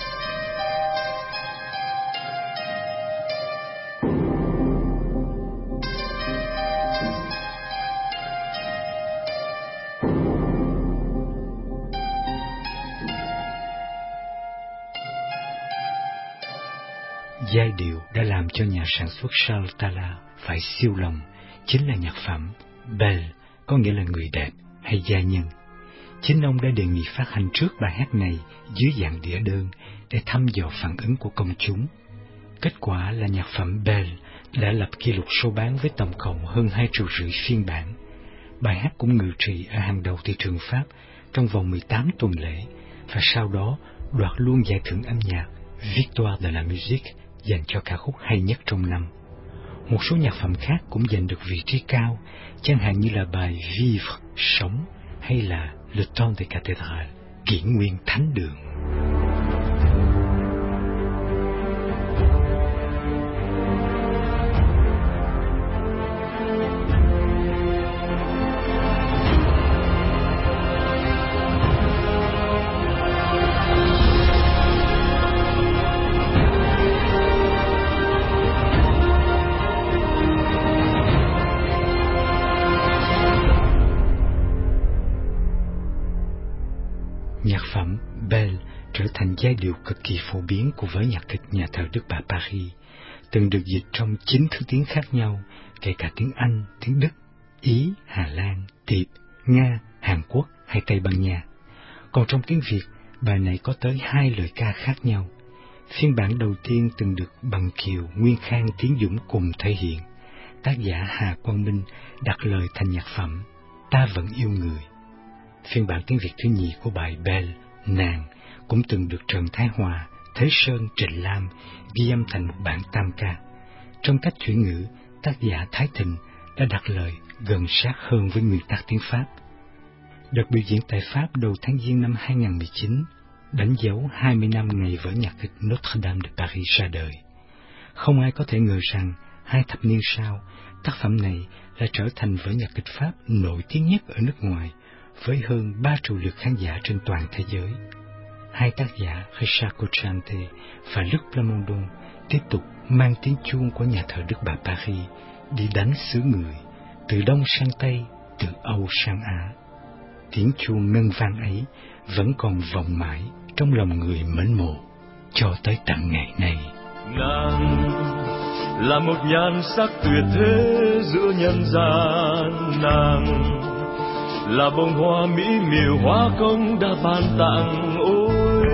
Giai điệu đã làm cho nhà sản xuất Charles Tala phải siêu lòng, chính là nhạc phẩm Belle, có nghĩa là người đẹp hay gia nhân. Chính ông đã đề nghị phát hành trước bài hát này dưới dạng đĩa đơn để thăm dò phản ứng của công chúng. Kết quả là nhạc phẩm Belle đã lập kỷ lục số bán với tổng cộng hơn hai triệu rưỡi phiên bản. Bài hát cũng ngự trị ở hàng đầu thị trường Pháp trong vòng mười tám tuần lễ và sau đó đoạt luôn giải thưởng âm nhạc Victoire de la Musique dành cho ca khúc hay nhất trong năm. Một số nhạc phẩm khác cũng giành được vị trí cao, chẳng hạn như là bài Vivre, Sống, hay là Le Temps des Cathédrales, Kỷ nguyên Thánh đường. nhạc phẩm Belle trở thành giai điệu cực kỳ phổ biến của vở nhạc kịch Nhà thờ Đức Bà Paris, từng được dịch trong chín thứ tiếng khác nhau, kể cả tiếng Anh, tiếng Đức, Ý, Hà Lan, Tiệp, Nga, Hàn Quốc hay Tây Ban Nha. Còn trong tiếng Việt, bài này có tới hai lời ca khác nhau. Phiên bản đầu tiên từng được Bằng Kiều, Nguyên Khang, Tiến Dũng cùng thể hiện. Tác giả Hà Quang Minh đặt lời thành nhạc phẩm Ta Vẫn Yêu Người. Phiên bản tiếng Việt thứ nhì của bài Belle, Nàng, cũng từng được Trần Thái Hòa, Thế Sơn, Trịnh Lam ghi âm thành một bản tam ca. Trong cách chuyển ngữ, tác giả Thái Thịnh đã đặt lời gần sát hơn với nguyên tắc tiếng Pháp. Đợt biểu diễn tại Pháp đầu tháng Giêng năm hai không một chín đánh dấu hai mươi năm ngày vở nhạc kịch Notre Dame de Paris ra đời. Không ai có thể ngờ rằng hai thập niên sau, tác phẩm này đã trở thành vở nhạc kịch Pháp nổi tiếng nhất ở nước ngoài, với hơn ba triệu lượt khán giả trên toàn thế giới. Hai tác giả Richard Cochante và Luc Plamondon tiếp tục mang tiếng chuông của Nhà thờ Đức Bà Paris đi đánh xứ người, từ Đông sang Tây, từ Âu sang Á. Tiếng chuông ngân vang ấy vẫn còn vọng mãi trong lòng người mến mộ cho tới tận ngày nay. Nàng là một nhan sắc tuyệt thế giữa nhân gian, nàng là bông hoa mỹ miều hoa công đã ban tặng. Ôi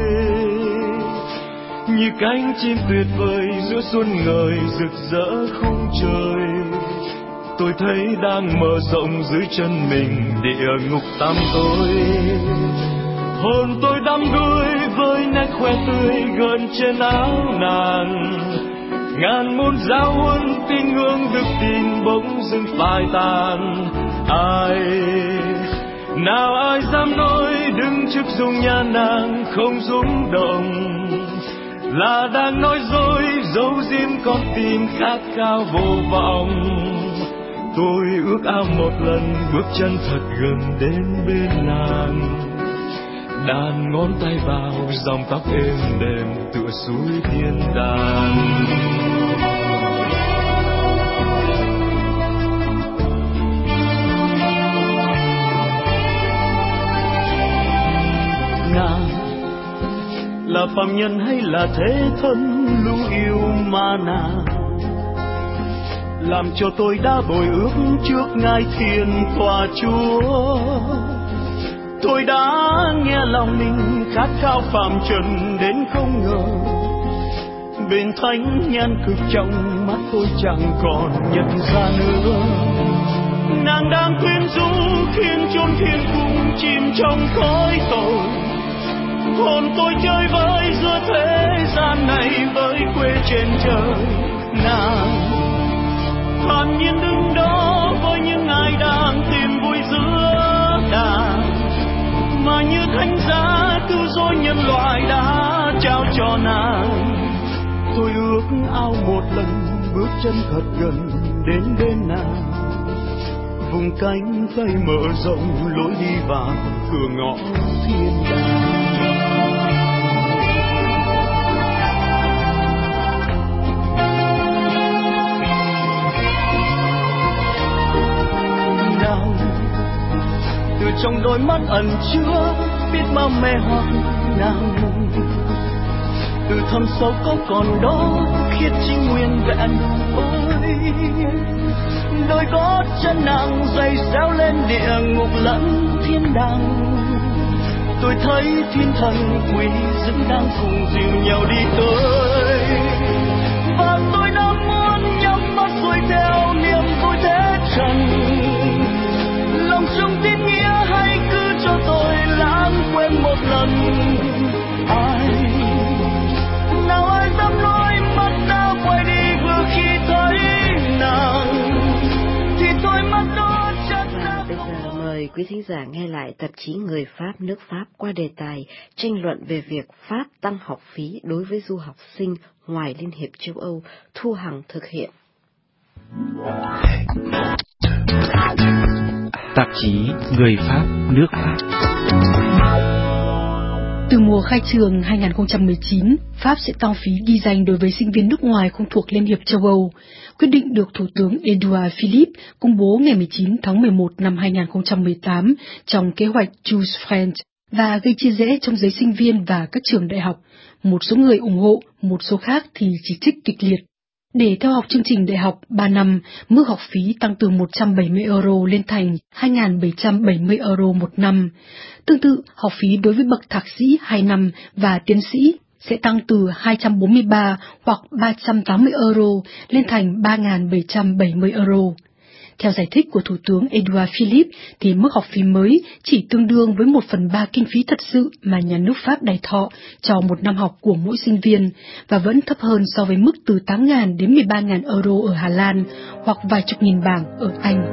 như cánh chim tuyệt vời giữa xuân ngời rực rỡ khung trời, tôi thấy đang mở rộng dưới chân mình địa ngục tăm tối. Hồn tôi đắm đuối với nét khoe tươi gần trên áo nàng, ngàn muôn giáo huấn tin ngưỡng đức tin bỗng dưng phai tàn. Ai nào ai dám nói đứng trước dung nhan nàng không rung động, là đang nói dối giấu giếm con tim khát khao vô vọng. Tôi ước ao một lần bước chân thật gần đến bên nàng, đàn ngón tay vào dòng tóc êm đềm tựa suối thiên đàng. Nàng là phàm nhân hay là thế thân lưu yêu mà nàng làm cho tôi đã bồi ước trước ngai thiên tòa Chúa. Tôi đã nghe lòng mình khát khao phàm trần đến không ngờ, bên thánh nhan cực trong mắt tôi chẳng còn nhận ra nữa. Nàng đang quyến rũ khiến chốn thiên cung chìm trong khói tội, hồn tôi chơi với giữa thế gian này với quê trên trời. Nàng thản nhiên đứng đó với những ai đang tìm vui giữa đàng, mà như thánh giá cứu rỗi nhân loại đã trao cho nàng. Tôi ước ao một lần bước chân thật gần đến bên nàng, vùng cánh tay mở rộng lối đi vào cửa ngõ thiên đàng. Từ trong đôi mắt ẩn chứa biết bao mê hoặc nàng, từ thâm sâu có còn đó khiết chi nguyên vẹn. Ôi đôi gót chân nàng dày xéo lên địa ngục lẫn thiên đàng. Tôi thấy thiên thần quỷ dữ đang cùng dìu nhau đi tới, và tôi đã muốn nhắm mắt xuôi theo niềm vui thế trần. Lòng trong tin nghĩa hãy cứ cho tôi lãng quên một lần. Ai nào ai dám nói mắt đã quay đi vừa khi thấy nàng, thì tôi mắt đó chân ra. Bây giờ mời quý thính giả nghe lại tạp chí Người Pháp nước Pháp qua đề tài tranh luận về việc Pháp tăng học phí đối với du học sinh ngoài Liên hiệp châu Âu. Thu Hằng thực hiện. Tạp chí Người Pháp nước Pháp. Từ mùa khai trường hai không một chín, Pháp sẽ tăng phí ghi danh đối với sinh viên nước ngoài không thuộc Liên hiệp châu Âu. Quyết định được Thủ tướng Edouard Philippe công bố ngày mười chín tháng mười một năm hai không một tám trong kế hoạch Choose French, và gây chia rẽ trong giới sinh viên và các trường đại học. Một số người ủng hộ, một số khác thì chỉ trích kịch liệt. Để theo học chương trình đại học ba năm, mức học phí tăng từ một trăm bảy mươi euro lên thành hai nghìn bảy trăm bảy mươi euro một năm. Tương tự, học phí đối với bậc thạc sĩ hai năm và tiến sĩ sẽ tăng từ hai trăm bốn mươi ba hoặc ba trăm tám mươi euro lên thành ba nghìn bảy trăm bảy mươi euro. Theo giải thích của Thủ tướng Edouard Philippe, thì mức học phí mới chỉ tương đương với một phần ba kinh phí thật sự mà nhà nước Pháp đài thọ cho một năm học của mỗi sinh viên, và vẫn thấp hơn so với mức từ tám nghìn đến mười ba nghìn euro ở Hà Lan, hoặc vài chục nghìn bảng ở Anh.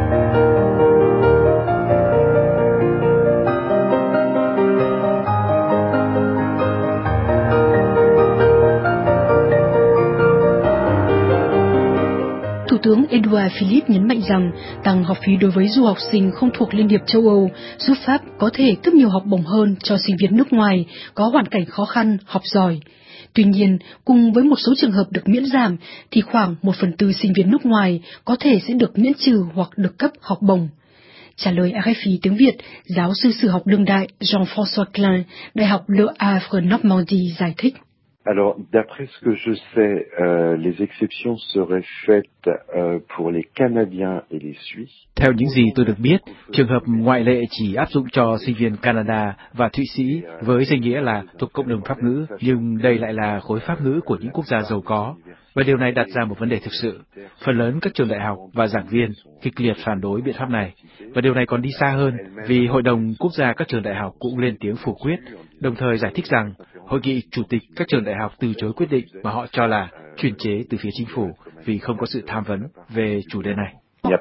Thủ tướng Edouard Philippe nhấn mạnh rằng tăng học phí đối với du học sinh không thuộc Liên hiệp châu Âu giúp Pháp có thể cấp nhiều học bổng hơn cho sinh viên nước ngoài có hoàn cảnh khó khăn, học giỏi. Tuy nhiên, cùng với một số trường hợp được miễn giảm, thì khoảng một phần tư sinh viên nước ngoài có thể sẽ được miễn trừ hoặc được cấp học bổng. Trả lời rờ ép i tiếng Việt, giáo sư sử học đương đại Jean-François Klein, Đại học Le Havre Normandie giải thích. Alors, d'après ce que je sais, euh, les exceptions seraient faites euh, pour les Canadiens et les Suisses. Theo những gì tôi được biết, trường hợp ngoại lệ chỉ áp dụng cho sinh viên Canada và Thụy Sĩ với danh nghĩa là thuộc cộng đồng Pháp ngữ, nhưng đây lại là khối Pháp ngữ của những quốc gia giàu có. Và điều này đặt ra một vấn đề thực sự. Phần lớn các trường đại học và giảng viên kịch liệt phản đối biện pháp này. Và điều này còn đi xa hơn vì Hội đồng Quốc gia các trường đại học cũng lên tiếng phủ quyết, đồng thời giải thích rằng Hội nghị chủ tịch các trường đại học từ chối quyết định mà họ cho là chuyên chế từ phía chính phủ vì không có sự tham vấn về chủ đề này.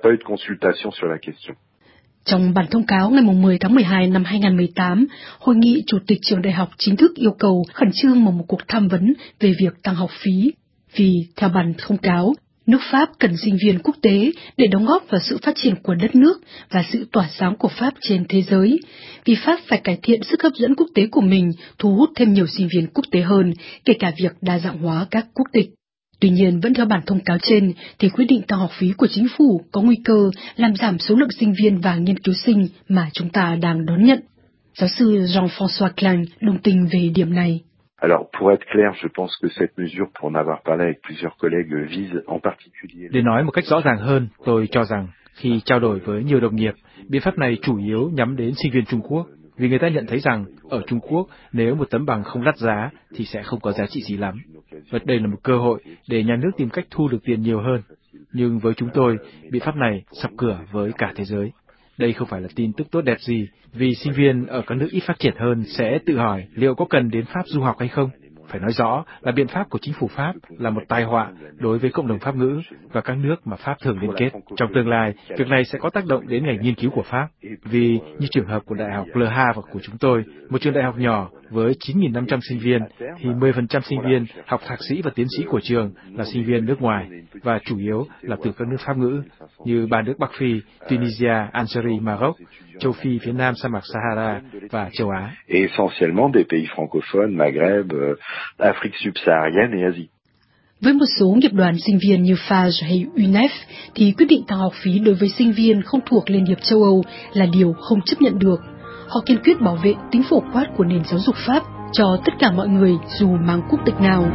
Trong bản thông cáo ngày mười tháng mười hai năm hai nghìn không trăm mười tám, Hội nghị chủ tịch trường đại học chính thức yêu cầu khẩn trương mở một cuộc tham vấn về việc tăng học phí. Vì, theo bản thông cáo, nước Pháp cần sinh viên quốc tế để đóng góp vào sự phát triển của đất nước và sự tỏa sáng của Pháp trên thế giới. Vì Pháp phải cải thiện sức hấp dẫn quốc tế của mình, thu hút thêm nhiều sinh viên quốc tế hơn, kể cả việc đa dạng hóa các quốc tịch. Tuy nhiên, vẫn theo bản thông cáo trên, thì quyết định tăng học phí của chính phủ có nguy cơ làm giảm số lượng sinh viên và nghiên cứu sinh mà chúng ta đang đón nhận. Giáo sư Jean-François Klein đồng tình về điểm này. Alors, pour être clair, je pense que cette mesure, pour en avoir parlé avec plusieurs collègues, vise en particulier... Để nói một cách rõ ràng hơn, tôi cho rằng, khi trao đổi với nhiều đồng nghiệp, biện pháp này chủ yếu nhắm đến sinh viên Trung Quốc, vì người ta nhận thấy rằng, ở Trung Quốc, nếu một tấm bằng không đắt giá, thì sẽ không có giá trị gì lắm. Và đây là một cơ hội để nhà nước tìm cách thu được tiền nhiều hơn. Nhưng với chúng tôi, biện pháp này sập cửa với cả thế giới. Đây không phải là tin tức tốt đẹp gì, vì sinh viên ở các nước ít phát triển hơn sẽ tự hỏi liệu có cần đến Pháp du học hay không. Phải nói rõ là biện pháp của chính phủ Pháp là một tai họa đối với cộng đồng Pháp ngữ và các nước mà Pháp thường liên kết. Trong tương lai, việc này sẽ có tác động đến ngành nghiên cứu của Pháp, vì như trường hợp của Đại học Le Havre của chúng tôi, một trường đại học nhỏ với chín nghìn năm trăm sinh viên, thì mười phần trăm sinh viên học thạc sĩ và tiến sĩ của trường là sinh viên nước ngoài, và chủ yếu là từ các nước Pháp ngữ, như ba nước Bắc Phi, Tunisia, Algérie, Maroc, châu Phi phía Nam sa mạc Sahara và châu Á. Essentiellement des pays francophones, Maghreb, Afrique subsaharienne et Asie. Với một số nghiệp đoàn sinh viên như Fage hay u en e ph thì quyết định tăng học phí đối với sinh viên không thuộc Liên hiệp châu Âu là điều không chấp nhận được. Họ kiên quyết bảo vệ tính phổ quát của nền giáo dục Pháp cho tất cả mọi người dù mang quốc tịch nào.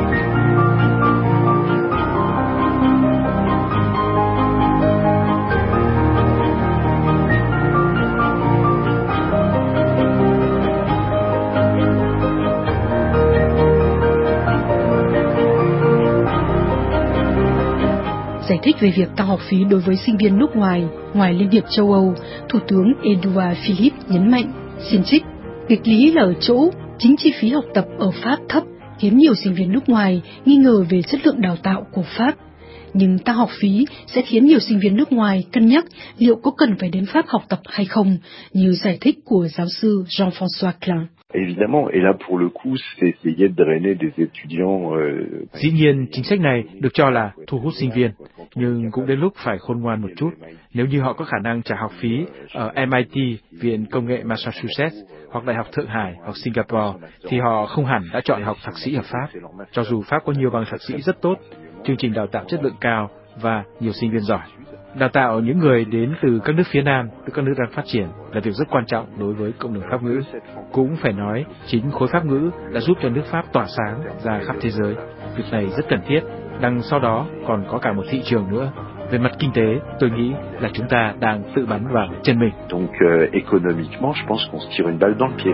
Giải thích về việc tăng học phí đối với sinh viên nước ngoài, ngoài Liên hiệp châu Âu, Thủ tướng Edouard Philippe nhấn mạnh, xin trích, nghịch lý là ở chỗ chính chi phí học tập ở Pháp thấp, khiến nhiều sinh viên nước ngoài nghi ngờ về chất lượng đào tạo của Pháp. Nhưng tăng học phí sẽ khiến nhiều sinh viên nước ngoài cân nhắc liệu có cần phải đến Pháp học tập hay không, như giải thích của giáo sư Jean-François Klein. Évidemment, et là pour le coup, c'est essayer de drainer des étudiants. Euh... Dĩ nhiên, chính sách này được cho là thu hút sinh viên, nhưng cũng đến lúc phải khôn ngoan một chút. Nếu như họ có khả năng trả học phí ở em i tê, Viện Công nghệ Massachusetts, hoặc Đại học Thượng Hải hoặc Singapore, thì họ không hẳn đã chọn học thạc sĩ ở Pháp. Cho dù Pháp có nhiều bằng thạc sĩ rất tốt, chương trình đào tạo chất lượng cao và nhiều sinh viên giỏi. Đào tạo những người đến từ các nước phía Nam, từ các nước đang phát triển là việc rất quan trọng đối với cộng đồng Pháp ngữ. Cũng phải nói, chính khối Pháp ngữ đã giúp cho nước Pháp tỏa sáng ra khắp thế giới. Việc này rất cần thiết, đằng sau đó còn có cả một thị trường nữa. Về mặt kinh tế, tôi nghĩ là chúng ta đang tự bắn vào chân mình. Donc, euh, économiquement, je pense qu'on se tire une balle dans le pied.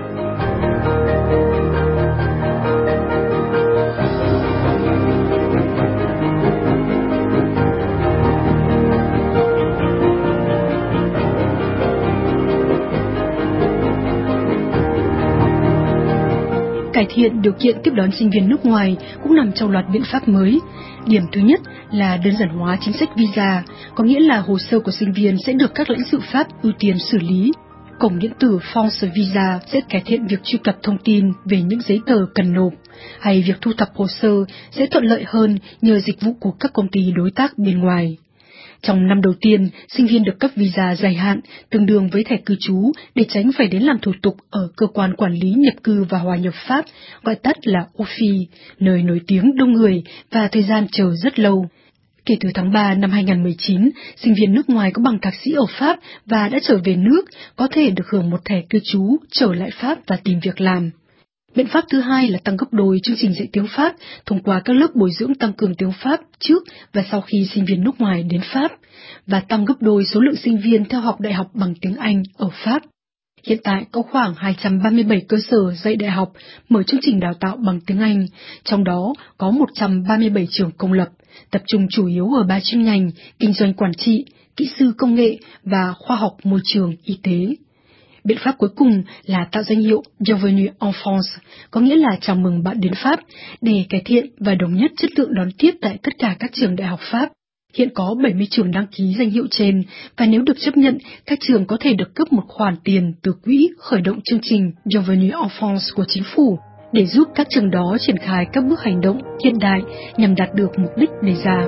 Cải thiện điều kiện tiếp đón sinh viên nước ngoài cũng nằm trong loạt biện pháp mới. Điểm thứ nhất là đơn giản hóa chính sách visa, có nghĩa là hồ sơ của sinh viên sẽ được các lãnh sự Pháp ưu tiên xử lý. Cổng điện tử France Visa sẽ cải thiện việc truy cập thông tin về những giấy tờ cần nộp, hay việc thu thập hồ sơ sẽ thuận lợi hơn nhờ dịch vụ của các công ty đối tác bên ngoài. Trong năm đầu tiên, sinh viên được cấp visa dài hạn, tương đương với thẻ cư trú, để tránh phải đến làm thủ tục ở cơ quan quản lý nhập cư và hòa nhập Pháp, gọi tắt là O F I, nơi nổi tiếng đông người và thời gian chờ rất lâu. Kể từ tháng ba năm hai nghìn không trăm mười chín, sinh viên nước ngoài có bằng thạc sĩ ở Pháp và đã trở về nước có thể được hưởng một thẻ cư trú, trở lại Pháp và tìm việc làm. Biện pháp thứ hai là tăng gấp đôi chương trình dạy tiếng Pháp thông qua các lớp bồi dưỡng tăng cường tiếng Pháp trước và sau khi sinh viên nước ngoài đến Pháp, và tăng gấp đôi số lượng sinh viên theo học đại học bằng tiếng Anh ở Pháp. Hiện tại có khoảng hai trăm ba mươi bảy cơ sở dạy đại học mở chương trình đào tạo bằng tiếng Anh, trong đó có một trăm ba mươi bảy trường công lập, tập trung chủ yếu ở ba chuyên ngành: kinh doanh quản trị, kỹ sư công nghệ và khoa học môi trường y tế. Biện pháp cuối cùng là tạo danh hiệu Bienvenue en France, có nghĩa là chào mừng bạn đến Pháp, để cải thiện và đồng nhất chất lượng đón tiếp tại tất cả các trường đại học Pháp. Hiện có bảy mươi trường đăng ký danh hiệu trên, và nếu được chấp nhận, các trường có thể được cấp một khoản tiền từ quỹ khởi động chương trình Bienvenue en France của chính phủ, để giúp các trường đó triển khai các bước hành động hiện đại nhằm đạt được mục đích đề ra.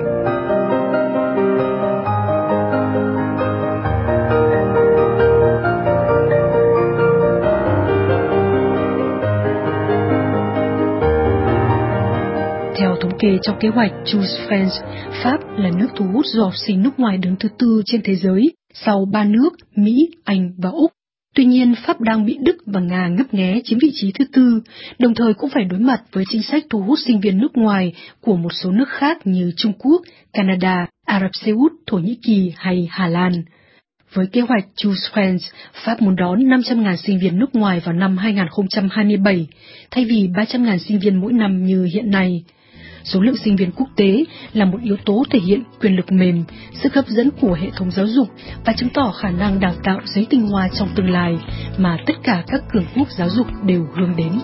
Theo thống kê trong kế hoạch Choose France, Pháp là nước thu hút du học sinh nước ngoài đứng thứ tư trên thế giới, sau ba nước Mỹ, Anh và Úc. Tuy nhiên, Pháp đang bị Đức và Nga ngấp nghé chiếm vị trí thứ tư, đồng thời cũng phải đối mặt với chính sách thu hút sinh viên nước ngoài của một số nước khác như Trung Quốc, Canada, Ả Rập Xê Út, Thổ Nhĩ Kỳ hay Hà Lan. Với kế hoạch Choose France, Pháp muốn đón năm trăm nghìn sinh viên nước ngoài vào năm hai nghìn không trăm hai mươi bảy, thay vì ba trăm nghìn sinh viên mỗi năm như hiện nay. Số lượng sinh viên quốc tế là một yếu tố thể hiện quyền lực mềm, sức hấp dẫn của hệ thống giáo dục và chứng tỏ khả năng đào tạo giới tinh hoa trong tương lai mà tất cả các cường quốc giáo dục đều hướng đến.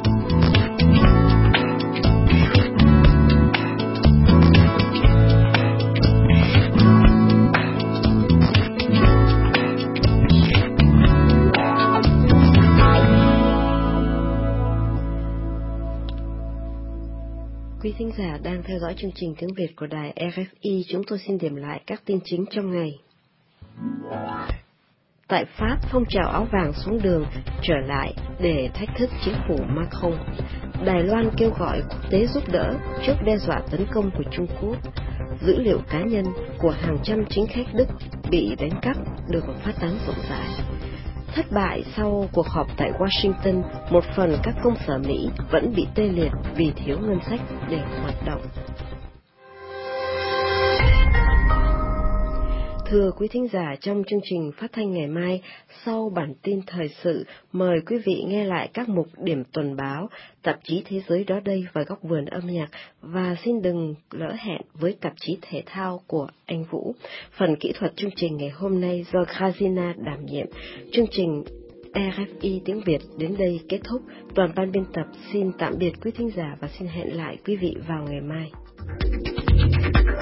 Quý thính giả đang theo dõi chương trình tiếng Việt của đài R F I, chúng tôi xin điểm lại các tin chính trong ngày. Tại Pháp, phong trào áo vàng xuống đường trở lại để thách thức chính phủ Macron. Đài Loan kêu gọi quốc tế giúp đỡ trước đe dọa tấn công của Trung Quốc. Dữ liệu cá nhân của hàng trăm chính khách Đức bị đánh cắp được phát tán rộng rãi. Thất bại sau cuộc họp tại Washington, một phần các công sở Mỹ vẫn bị tê liệt vì thiếu ngân sách để hoạt động. Thưa quý thính giả, trong chương trình phát thanh ngày mai, sau bản tin thời sự, mời quý vị nghe lại các mục điểm tuần báo, tạp chí Thế giới đó đây và góc vườn âm nhạc, và xin đừng lỡ hẹn với tạp chí thể thao của anh Vũ. Phần kỹ thuật chương trình ngày hôm nay do Khazina đảm nhiệm. Chương trình R F I tiếng Việt đến đây kết thúc. Toàn ban biên tập xin tạm biệt quý thính giả và xin hẹn lại quý vị vào ngày mai.